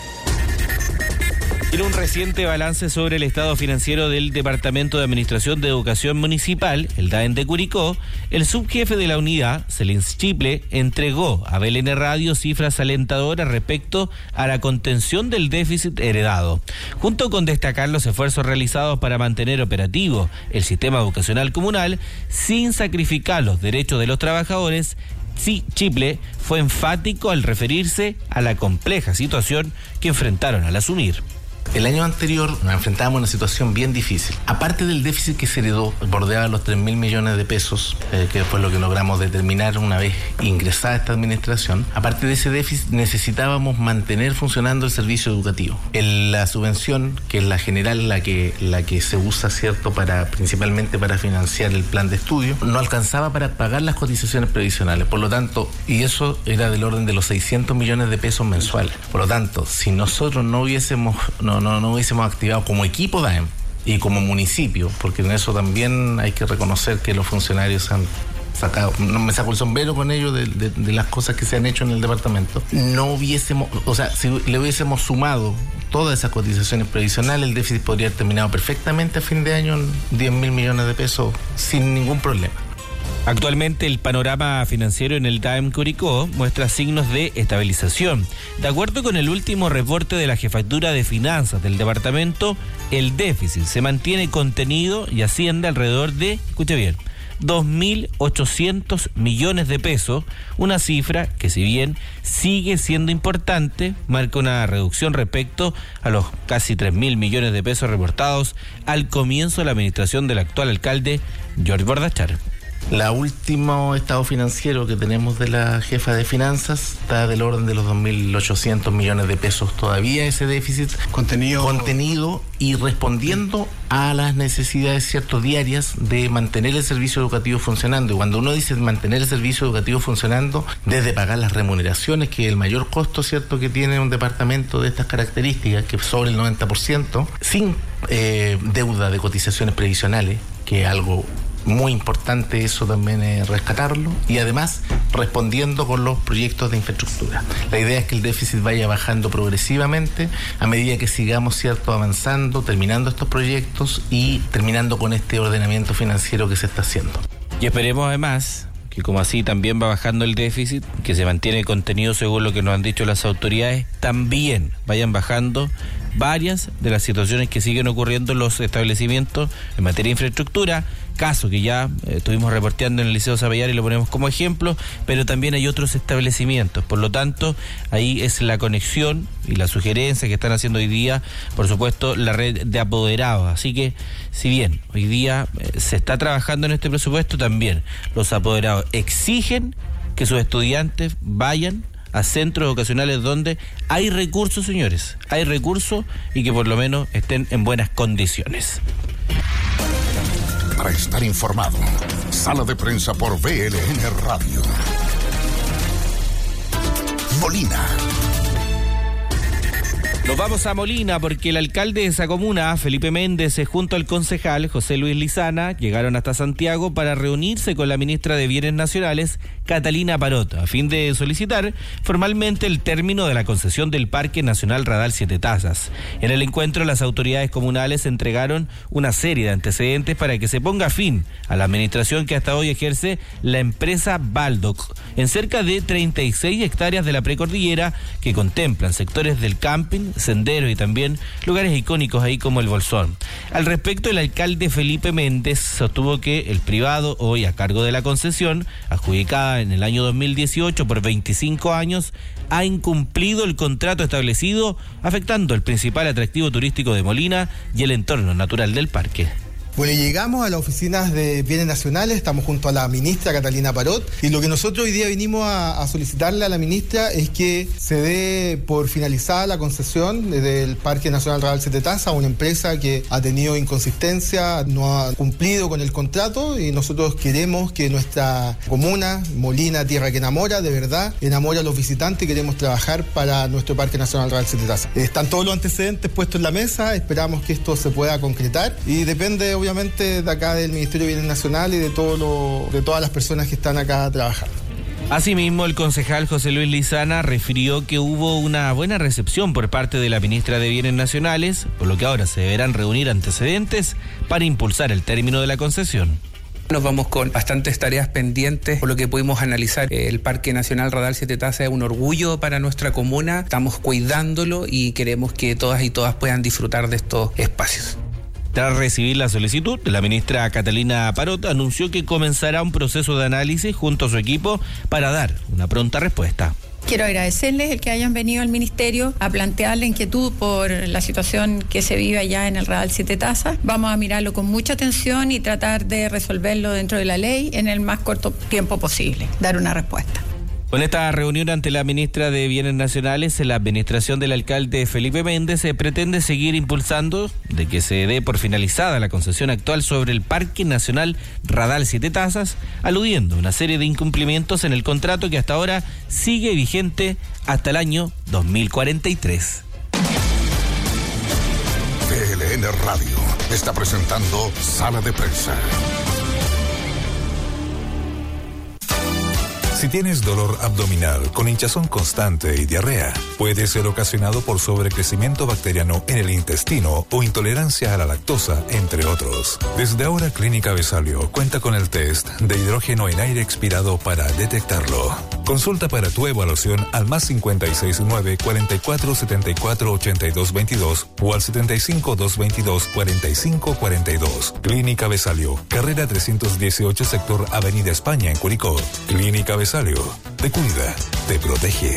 En un reciente balance sobre el estado financiero del Departamento de Administración de Educación Municipal, el D A E M de Curicó, el subjefe de la unidad, Celín Chiple, entregó a B L N Radio cifras alentadoras respecto a la contención del déficit heredado, junto con destacar los esfuerzos realizados para mantener operativo el sistema educacional comunal sin sacrificar los derechos de los trabajadores. Sí, Chiple fue enfático al referirse a la compleja situación que enfrentaron al asumir. El año anterior nos enfrentábamos a una situación bien difícil. Aparte del déficit que se heredó, bordeaba los tres mil millones de pesos, eh, que fue lo que logramos determinar una vez ingresada esta administración. Aparte de ese déficit, necesitábamos mantener funcionando el servicio educativo. El, la subvención, que es la general, la que, la que se usa, ¿cierto?, para, principalmente para financiar el plan de estudio, no alcanzaba para pagar las cotizaciones previsionales. Por lo tanto, y eso era del orden de los seiscientos millones de pesos mensuales. Por lo tanto, si nosotros no hubiésemos... No, No, no hubiésemos activado como equipo D A E M y como municipio, porque en eso también hay que reconocer que los funcionarios han sacado, no me saco el sombrero con ellos de, de, de las cosas que se han hecho en el departamento, no hubiésemos, o sea, si le hubiésemos sumado todas esas cotizaciones previsionales, el déficit podría haber terminado perfectamente a fin de año en diez mil millones de pesos sin ningún problema. Actualmente el panorama financiero en el D A E M Curicó muestra signos de estabilización. De acuerdo con el último reporte de la Jefatura de Finanzas del departamento, el déficit se mantiene contenido y asciende alrededor de, escuche bien, dos mil ochocientos millones de pesos, una cifra que, si bien sigue siendo importante, marca una reducción respecto a los casi tres mil millones de pesos reportados al comienzo de la administración del actual alcalde Jorge Bordachar. La último estado financiero que tenemos de la jefa de finanzas está del orden de los dos mil ochocientos millones de pesos todavía ese déficit contenido, contenido y respondiendo a las necesidades cierto diarias de mantener el servicio educativo funcionando. Y cuando uno dice mantener el servicio educativo funcionando, desde pagar las remuneraciones, que es el mayor costo cierto que tiene un departamento de estas características, que sobre el noventa por ciento, sin eh, deuda de cotizaciones previsionales, que es algo muy importante, eso también es rescatarlo, y además respondiendo con los proyectos de infraestructura. La idea es que el déficit vaya bajando progresivamente a medida que sigamos cierto avanzando, terminando estos proyectos y terminando con este ordenamiento financiero que se está haciendo. Y esperemos además que, como así también va bajando el déficit, que se mantiene contenido según lo que nos han dicho las autoridades, también vayan bajando varias de las situaciones que siguen ocurriendo en los establecimientos en materia de infraestructura, caso que ya eh, estuvimos reporteando en el Liceo Zapallar y lo ponemos como ejemplo, pero también hay otros establecimientos. Por lo tanto, ahí es la conexión y la sugerencia que están haciendo hoy día, por supuesto, la red de apoderados. Así que, si bien hoy día eh, se está trabajando en este presupuesto, también los apoderados exigen que sus estudiantes vayan a centros educacionales donde hay recursos, señores, hay recursos, y que por lo menos estén en buenas condiciones. Para estar informado, Sala de Prensa por B L N Radio. Molina. Nos vamos a Molina porque el alcalde de esa comuna, Felipe Méndez, junto al concejal José Luis Lizana, llegaron hasta Santiago para reunirse con la ministra de Bienes Nacionales, Catalina Parot, a fin de solicitar formalmente el término de la concesión del Parque Nacional Radal Siete Tazas. En el encuentro, las autoridades comunales entregaron una serie de antecedentes para que se ponga fin a la administración que hasta hoy ejerce la empresa Baldoc en cerca de treinta y seis hectáreas de la precordillera que contemplan sectores del camping, senderos y también lugares icónicos ahí como el Bolsón. Al respecto, el alcalde Felipe Méndez sostuvo que el privado, hoy a cargo de la concesión, adjudicada en el año dos mil dieciocho por veinticinco años, ha incumplido el contrato establecido, afectando el principal atractivo turístico de Molina y el entorno natural del parque. Bueno, llegamos a las oficinas de Bienes Nacionales, estamos junto a la ministra Catalina Parot, y lo que nosotros hoy día vinimos a, a solicitarle a la ministra es que se dé por finalizada la concesión del Parque Nacional Radal Siete Tazas a una empresa que ha tenido inconsistencia, no ha cumplido con el contrato, y nosotros queremos que nuestra comuna, Molina, tierra que enamora, de verdad, enamora a los visitantes, y queremos trabajar para nuestro Parque Nacional Radal Siete Tazas. Están todos los antecedentes puestos en la mesa, esperamos que esto se pueda concretar, y depende obviamente de acá del Ministerio de Bienes Nacionales y de, todo lo, de todas las personas que están acá trabajando. Asimismo, el concejal José Luis Lizana refirió que hubo una buena recepción por parte de la ministra de Bienes Nacionales, por lo que ahora se deberán reunir antecedentes para impulsar el término de la concesión. Nos vamos con bastantes tareas pendientes, por lo que pudimos analizar. El Parque Nacional Radal Siete Tazas es un orgullo para nuestra comuna, estamos cuidándolo y queremos que todas y todas puedan disfrutar de estos espacios. Tras recibir la solicitud, la ministra Catalina Parot anunció que comenzará un proceso de análisis junto a su equipo para dar una pronta respuesta. Quiero agradecerles el que hayan venido al ministerio a plantear la inquietud por la situación que se vive allá en el Radal Siete Tazas. Vamos a mirarlo con mucha atención y tratar de resolverlo dentro de la ley en el más corto tiempo posible, dar una respuesta. Con esta reunión ante la ministra de Bienes Nacionales, la administración del alcalde Felipe Méndez se pretende seguir impulsando de que se dé por finalizada la concesión actual sobre el Parque Nacional Radal Siete Tazas, aludiendo a una serie de incumplimientos en el contrato que hasta ahora sigue vigente hasta el año dos mil cuarenta y tres. T L N Radio está presentando Sala de Prensa. Si tienes dolor abdominal con hinchazón constante y diarrea, puede ser ocasionado por sobrecrecimiento bacteriano en el intestino o intolerancia a la lactosa, entre otros. Desde ahora, Clínica Besalio cuenta con el test de hidrógeno en aire expirado para detectarlo. Consulta para tu evaluación al más cincuenta y seis nueve, cuarenta y cuatro, setenta y cuatro, ochenta y dos veintidós o al setenta y cinco, doscientos veintidós, cuarenta y cinco cuarenta y dos. Clínica Besalio, carrera trescientos dieciocho, sector Avenida España en Curicó. Clínica Besalio. Te cuida, te protege.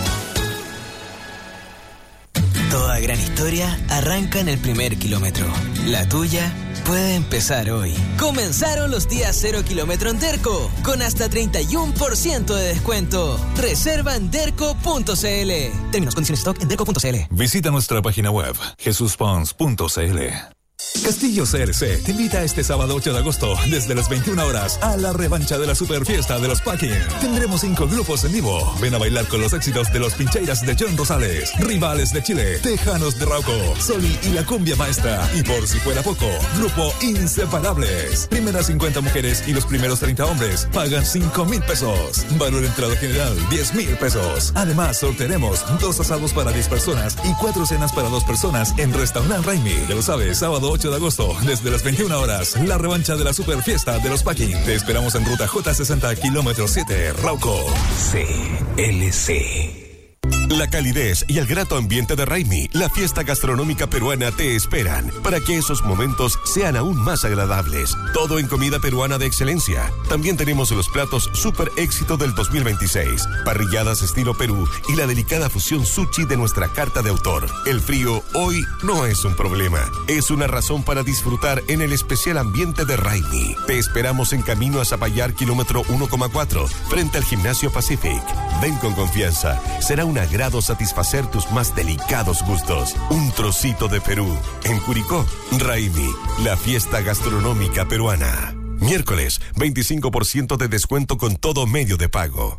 Toda gran historia arranca en el primer kilómetro. La tuya puede empezar hoy. Comenzaron los días cero kilómetro en Derco, con hasta treinta y uno por ciento de descuento. Reserva en derco punto c l. Términos, condiciones, stock en derco punto c l. Visita nuestra página web, jesus pons punto c l. Castillo C R C te invita este sábado ocho de agosto desde las veintiuna horas a la revancha de la super fiesta de los Packing. Tendremos cinco grupos en vivo. Ven a bailar con los éxitos de los Pincheiras de John Rosales, Rivales de Chile, Tejanos de Rauco, Soli y la Cumbia Maestra. Y por si fuera poco, grupo Inseparables. Primeras cincuenta mujeres y los primeros treinta hombres pagan cinco mil pesos. Valor entrada general diez mil pesos. Además, sortearemos dos asados para diez personas y cuatro cenas para dos personas en Restaurant Raimi. Ya lo sabes, sábado ocho de agosto, desde las veintiuna horas, la revancha de la super fiesta de los Packing. Te esperamos en ruta J sesenta, kilómetro siete, Rauco. C L C. La calidez y el grato ambiente de Raimi, la fiesta gastronómica peruana, te esperan para que esos momentos sean aún más agradables. Todo en comida peruana de excelencia. También tenemos los platos super éxito del dos mil veintiséis, parrilladas estilo Perú y la delicada fusión sushi de nuestra carta de autor. El frío hoy no es un problema, es una razón para disfrutar en el especial ambiente de Raimi. Te esperamos en camino a Zapallar, kilómetro uno coma cuatro, frente al Gimnasio Pacific. Ven con confianza, será un agrado satisfacer tus más delicados gustos. Un trocito de Perú, en Curicó. Raimi, la fiesta gastronómica peruana. Miércoles, veinticinco por ciento de descuento con todo medio de pago.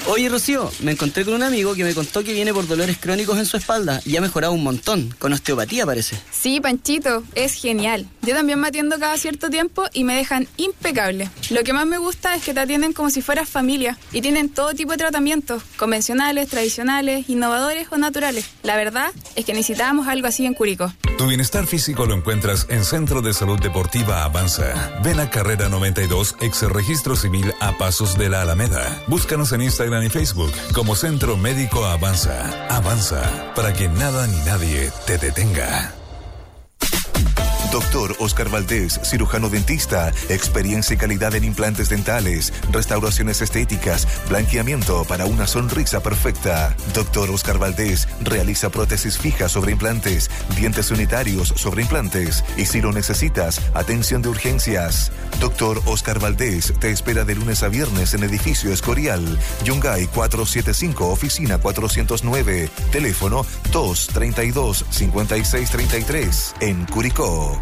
Oye, Rocío, me encontré con un amigo que me contó que viene por dolores crónicos en su espalda y ha mejorado un montón, con osteopatía parece. Sí, Panchito, es genial. Yo también me atiendo cada cierto tiempo y me dejan impecable. Lo que más me gusta es que te atienden como si fueras familia y tienen todo tipo de tratamientos, convencionales, tradicionales, innovadores o naturales. La verdad es que necesitábamos algo así en Curicó. Tu bienestar físico lo encuentras en Centro de Salud Deportiva Avanza. Ven a Carrera noventa y dos, ex Registro Civil a Pasos de la Alameda. Búscanos en Instagram y Facebook como Centro Médico Avanza. Avanza, para que nada ni nadie te detenga. Doctor Oscar Valdés, cirujano dentista, experiencia y calidad en implantes dentales, restauraciones estéticas, blanqueamiento para una sonrisa perfecta. Doctor Oscar Valdés realiza prótesis fijas sobre implantes, dientes unitarios sobre implantes y si lo necesitas, atención de urgencias. Doctor Oscar Valdés te espera de lunes a viernes en edificio Escorial, Yungay cuatrocientos setenta y cinco, oficina cuatrocientos nueve, teléfono dos treinta y dos, cincuenta y seis treinta y tres, en Curicó.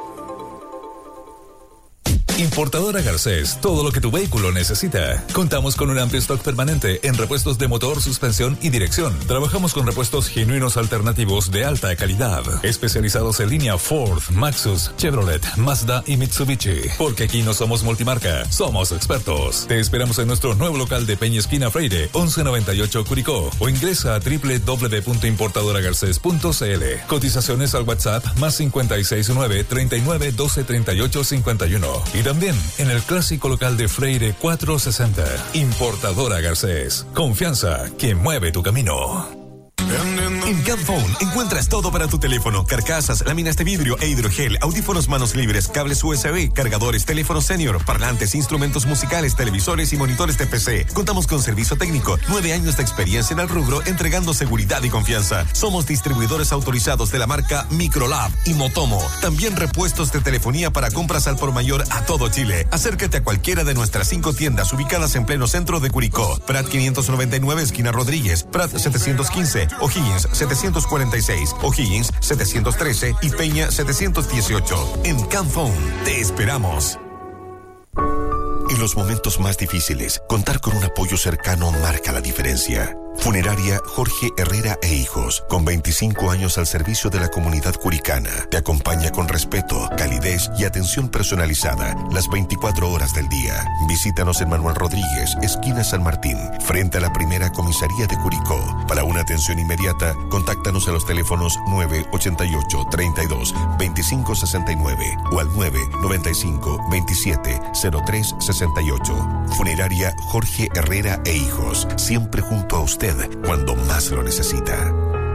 Importadora Garcés, todo lo que tu vehículo necesita. Contamos con un amplio stock permanente en repuestos de motor, suspensión y dirección. Trabajamos con repuestos genuinos alternativos de alta calidad, especializados en línea Ford, Maxus, Chevrolet, Mazda y Mitsubishi. Porque aquí no somos multimarca, somos expertos. Te esperamos en nuestro nuevo local de Peña Esquina Freire, once noventa y ocho Curicó, o ingresa a doble u doble u doble u punto importadora garcés punto c l. Cotizaciones al WhatsApp más cincuenta y seis nueve, treinta y nueve, doce, treinta y ocho, cincuenta y uno. Y también en el clásico local de Freire cuatrocientos sesenta. Importadora Garcés. Confianza que mueve tu camino. En Camphone encuentras todo para tu teléfono: carcasas, láminas de vidrio e hidrogel, audífonos manos libres, cables U S B, cargadores, teléfonos senior, parlantes, instrumentos musicales, televisores y monitores de P C. Contamos con servicio técnico, nueve años de experiencia en el rubro, entregando seguridad y confianza. Somos distribuidores autorizados de la marca Microlab y Motomo. También repuestos de telefonía para compras al por mayor a todo Chile. Acércate a cualquiera de nuestras cinco tiendas ubicadas en pleno centro de Curicó: Prat quinientos noventa y nueve, esquina Rodríguez; Prat setecientos quince, O'Higgins setecientos cuarenta y seis, O'Higgins setecientos trece y Peña setecientos dieciocho. En Camphone te esperamos. En los momentos más difíciles, contar con un apoyo cercano marca la diferencia. Funeraria Jorge Herrera e Hijos, con veinticinco años al servicio de la comunidad curicana, te acompaña con respeto, calidez y atención personalizada las veinticuatro horas del día. Visítanos en Manuel Rodríguez, esquina San Martín, frente a la primera comisaría de Curicó. Para una atención inmediata, contáctanos a los teléfonos nueve ochenta y ocho, treinta y dos, veinticinco sesenta y nueve o al nueve noventa y cinco, veintisiete, cero tres sesenta y ocho. Funeraria Jorge Herrera e Hijos, siempre junto a usted cuando más lo necesita.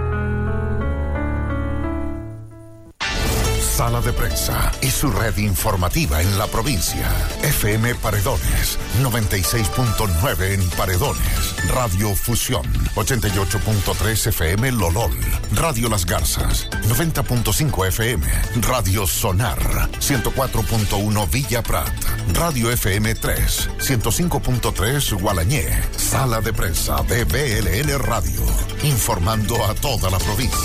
Sala de Prensa y su red informativa en la provincia. F M Paredones, noventa y seis punto nueve en Paredones. Radio Fusión, ochenta y ocho punto tres F M Lolol. Radio Las Garzas, noventa punto cinco F M. Radio Sonar, ciento cuatro punto uno Villa Prat. Radio F M tres, ciento cinco punto tres Gualañé. Sala de Prensa de B L N Radio, informando a toda la provincia.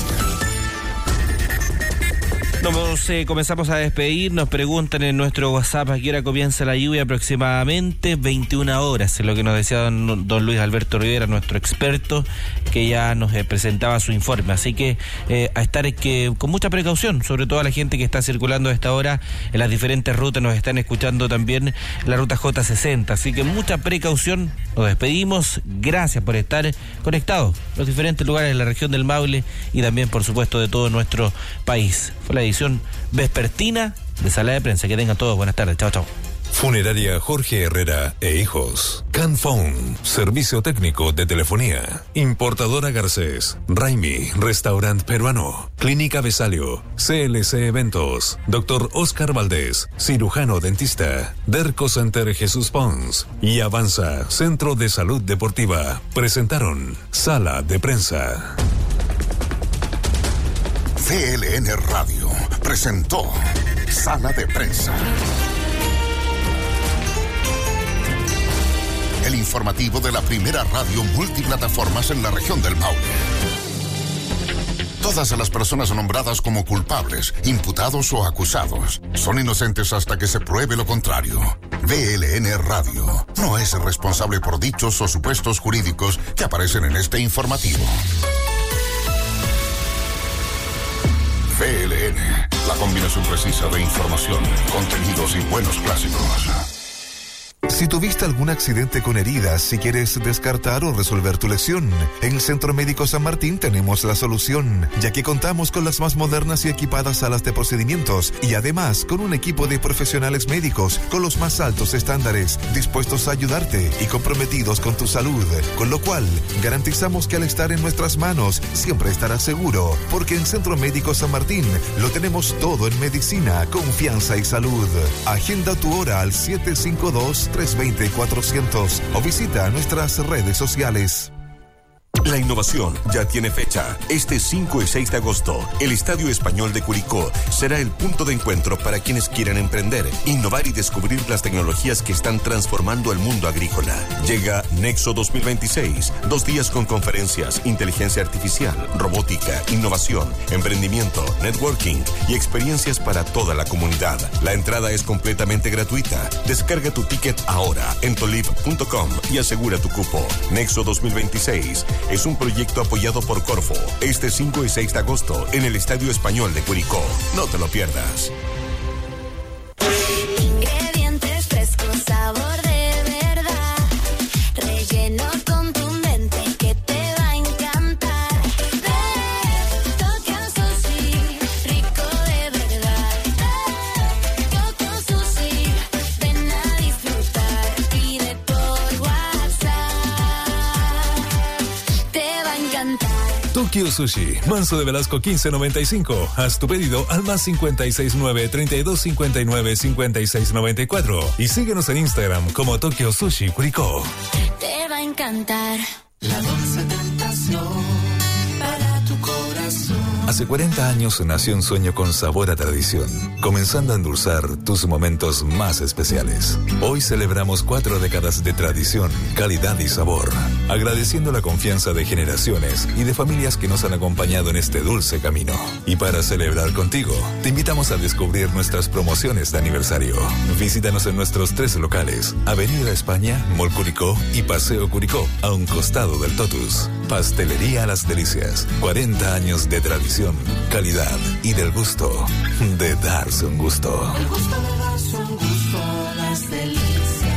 Nos eh, comenzamos a despedir, nos preguntan en nuestro WhatsApp a qué hora comienza la lluvia, aproximadamente veintiuna horas, es lo que nos decía don, don Luis Alberto Rivera, nuestro experto, que ya nos eh, presentaba su informe, así que eh, a estar es que con mucha precaución, sobre todo a la gente que está circulando a esta hora en las diferentes rutas, nos están escuchando también la ruta J sesenta, así que mucha precaución, nos despedimos, gracias por estar conectados en los diferentes lugares de la región del Maule y también por supuesto de todo nuestro país. Fue la edición vespertina de Sala de Prensa. Que tengan todos buenas tardes. Chao, chao. Funeraria Jorge Herrera e Hijos. Canphone, servicio técnico de telefonía. Importadora Garcés. Raimi, restaurante peruano. Clínica Besalio. C L C Eventos. Doctor Oscar Valdés, cirujano dentista. Derco Center Jesús Pons. Y Avanza, Centro de Salud Deportiva. Presentaron Sala de Prensa. V L N Radio presentó Sala de Prensa. El informativo de la primera radio multiplataformas en la región del Maule. Todas las personas nombradas como culpables, imputados o acusados son inocentes hasta que se pruebe lo contrario. V L N Radio no es responsable por dichos o supuestos jurídicos que aparecen en este informativo. V L N, la combinación precisa de información, contenidos y buenos clásicos. Si tuviste algún accidente con heridas, si quieres descartar o resolver tu lesión, en Centro Médico San Martín tenemos la solución, ya que contamos con las más modernas y equipadas salas de procedimientos y además con un equipo de profesionales médicos con los más altos estándares, dispuestos a ayudarte y comprometidos con tu salud, con lo cual garantizamos que al estar en nuestras manos siempre estarás seguro, porque en Centro Médico San Martín lo tenemos todo en medicina, confianza y salud. Agenda tu hora al siete cinco dos, tres dos cero, cuatrocientos o visita nuestras redes sociales. La innovación ya tiene fecha. Este cinco y seis de agosto, el Estadio Español de Curicó será el punto de encuentro para quienes quieran emprender, innovar y descubrir las tecnologías que están transformando el mundo agrícola. Llega Nexo dos mil veintiséis, dos días con conferencias, inteligencia artificial, robótica, innovación, emprendimiento, networking y experiencias para toda la comunidad. La entrada es completamente gratuita. Descarga tu ticket ahora en tolib punto com y asegura tu cupo. Nexo dos mil veintiséis es un proyecto apoyado por Corfo, este cinco y seis de agosto en el Estadio Español de Curicó. No te lo pierdas. Ingredientes frescos, sabor de verdad, relleno contundente que te va a encantar. Tokyo Sushi, rico de verdad. Tokyo Sushi, ven a disfrutar, pide por WhatsApp. Tokyo Sushi, Manso de Velasco quince noventa y cinco. Haz tu pedido al más cincuenta y seis nueve, treinta y dos cincuenta y nueve, cincuenta y seis noventa y cuatro y síguenos en Instagram como Tokyo Sushi Curicó. Te va a encantar. La dulce tentación para tu corazón. Hace cuarenta años nació un sueño con sabor a tradición, comenzando a endulzar tus momentos más especiales. Hoy celebramos cuatro décadas de tradición, calidad y sabor, agradeciendo la confianza de generaciones y de familias que nos han acompañado en este dulce camino. Y para celebrar contigo, te invitamos a descubrir nuestras promociones de aniversario. Visítanos en nuestros tres locales, Avenida España, Mall Curicó y Paseo Curicó, a un costado del Totus. Pastelería Las Delicias, cuarenta años de tradición, calidad y del gusto de darse un gusto. El gusto de darse un gusto, Las Delicias.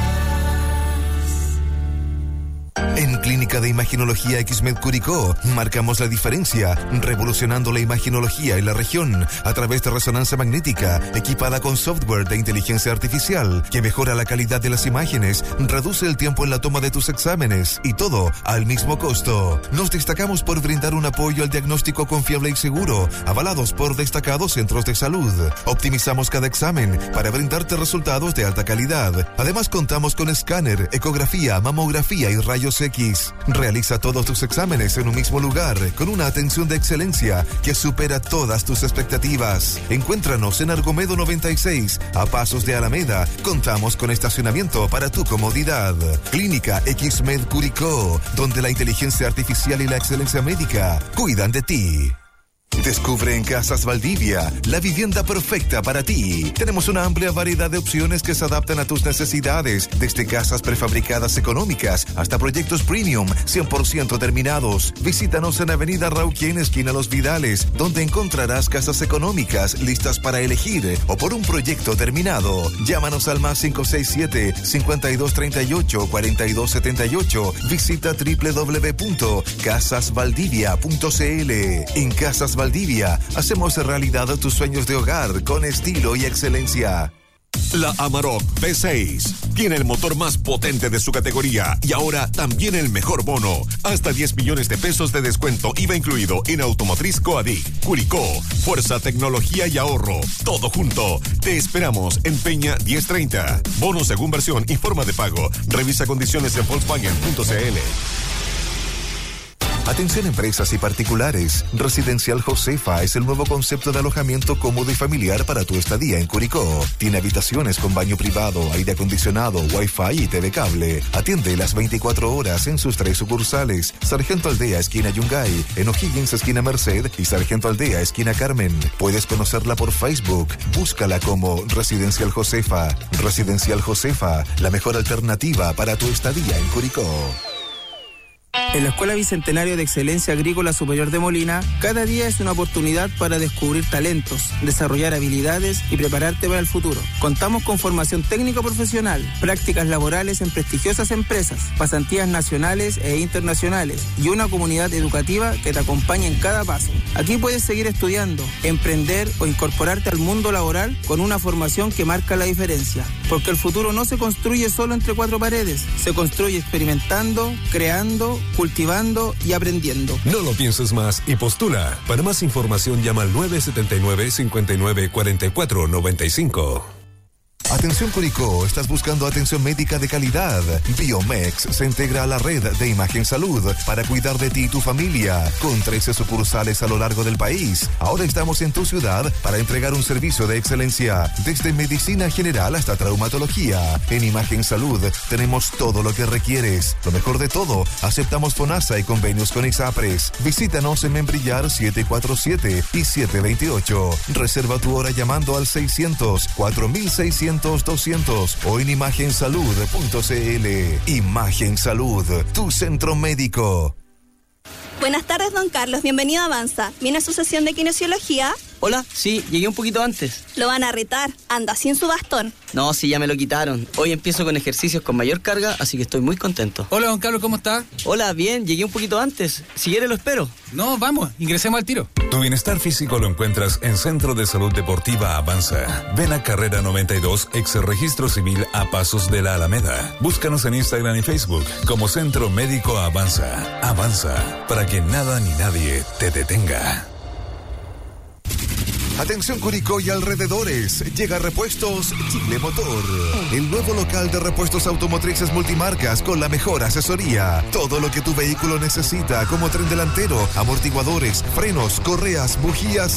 En Clínica de Imaginología X-Med Curicó marcamos la diferencia, revolucionando la imaginología en la región a través de resonancia magnética equipada con software de inteligencia artificial que mejora la calidad de las imágenes, reduce el tiempo en la toma de tus exámenes y todo al mismo costo. Nos destacamos por brindar un apoyo al diagnóstico confiable y seguro, avalados por destacados centros de salud. Optimizamos cada examen para brindarte resultados de alta calidad. Además contamos con escáner, ecografía, mamografía y rayos X. Realiza todos tus exámenes en un mismo lugar, con una atención de excelencia que supera todas tus expectativas. Encuéntranos en Argomedo noventa y seis, a pasos de Alameda. Contamos con estacionamiento para tu comodidad. Clínica X-Med Curicó, donde la inteligencia artificial y la excelencia médica cuidan de ti. Descubre en Casas Valdivia la vivienda perfecta para ti. Tenemos una amplia variedad de opciones que se adaptan a tus necesidades, desde casas prefabricadas económicas hasta proyectos premium cien por ciento terminados. Visítanos en Avenida Rauquien, esquina Los Vidales, donde encontrarás casas económicas listas para elegir o por un proyecto terminado. Llámanos al más cinco seis siete, cincuenta y dos treinta y ocho, cuarenta y dos setenta y ocho. Visita doble u doble u doble u punto casas valdivia punto c l. En Casas Valdivia, hacemos realidad tus sueños de hogar con estilo y excelencia. La Amarok V seis tiene el motor más potente de su categoría y ahora también el mejor bono. Hasta diez millones de pesos de descuento I V A incluido en Automotriz Coadic, Curicó. Fuerza, tecnología y ahorro. Todo junto. Te esperamos en Peña diez treinta. Bono según versión y forma de pago. Revisa condiciones en Volkswagen punto c l. Atención empresas y particulares. Residencial Josefa es el nuevo concepto de alojamiento cómodo y familiar para tu estadía en Curicó. Tiene habitaciones con baño privado, aire acondicionado, wifi y T V cable. Atiende las veinticuatro horas en sus tres sucursales. Sargento Aldea, esquina Yungay, en O'Higgins, esquina Merced y Sargento Aldea, esquina Carmen. Puedes conocerla por Facebook. Búscala como Residencial Josefa. Residencial Josefa, la mejor alternativa para tu estadía en Curicó. En la Escuela Bicentenario de Excelencia Agrícola Superior de Molina, cada día es una oportunidad para descubrir talentos, desarrollar habilidades y prepararte para el futuro. Contamos con formación técnico profesional, prácticas laborales en prestigiosas empresas, pasantías nacionales e internacionales y una comunidad educativa que te acompaña en cada paso. Aquí puedes seguir estudiando, emprender o incorporarte al mundo laboral con una formación que marca la diferencia. Porque el futuro no se construye solo entre cuatro paredes, se construye experimentando, creando, cultivando y aprendiendo. No lo pienses más y postula. Para más información llama al nueve siete nueve, cinco nueve cuatro cuatro nueve cinco. Atención Curicó, ¿estás buscando atención médica de calidad? Biomex se integra a la red de Imagen Salud para cuidar de ti y tu familia, con trece sucursales a lo largo del país. Ahora estamos en tu ciudad para entregar un servicio de excelencia, desde medicina general hasta traumatología. En Imagen Salud tenemos todo lo que requieres. Lo mejor de todo, aceptamos FONASA y convenios con ISAPRES. Visítanos en Membrillar siete cuatro siete y siete dos ocho. Reserva tu hora llamando al seiscientos, cuatro mil seiscientos, doscientos o en imagen salud punto c l. Imagen Salud, tu centro médico. Buenas tardes, don Carlos. Bienvenido a Avanza. ¿Viene a su sesión de kinesiología? Hola, sí, llegué un poquito antes. Lo van a retar. Anda sin su bastón. No, sí, ya me lo quitaron. Hoy empiezo con ejercicios con mayor carga, así que estoy muy contento. Hola, don Carlos, ¿cómo está? Hola, bien, llegué un poquito antes. Si quiere lo espero. No, vamos, ingresemos al tiro. Tu bienestar físico lo encuentras en Centro de Salud Deportiva Avanza. Ven a Carrera noventa y dos, ex Registro Civil a Pasos de la Alameda. Búscanos en Instagram y Facebook como Centro Médico Avanza. Avanza, para que nada ni nadie te detenga. Atención Curicó y alrededores, llega Repuestos Chile Motor, el nuevo local de repuestos automotrices multimarcas con la mejor asesoría. Todo lo que tu vehículo necesita, como tren delantero, amortiguadores, frenos, correas, bujías